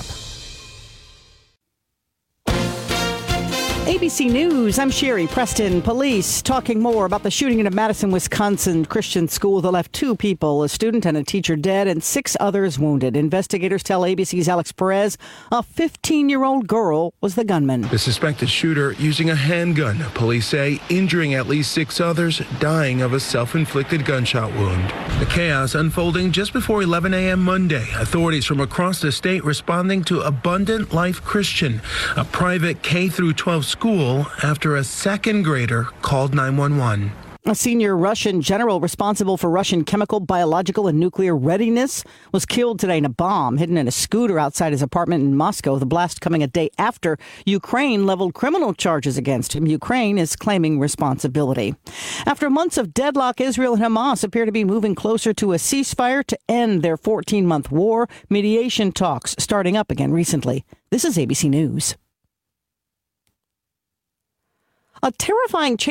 A B C News, I'm Sherry Preston. Police talking more about the shooting in a Madison, Wisconsin Christian school that left two people, a student and a teacher, dead and six others wounded. Investigators tell A B C's Alex Perez a fifteen-year-old girl was the gunman. The suspected shooter using a handgun, police say, injuring at least six others, dying of a self-inflicted gunshot wound. The chaos unfolding just before eleven a.m. Monday. Authorities from across the state responding to Abundant Life Christian, a private K through twelve school. School after a second grader called nine one one. A senior Russian general responsible for Russian chemical, biological, and nuclear readiness was killed today in a bomb hidden in a scooter outside his apartment in Moscow. The blast coming a day after Ukraine leveled criminal charges against him. Ukraine is claiming responsibility. After months of deadlock, Israel and Hamas appear to be moving closer to a ceasefire to end their fourteen-month war. Mediation talks starting up again recently. This is A B C News. A terrifying change.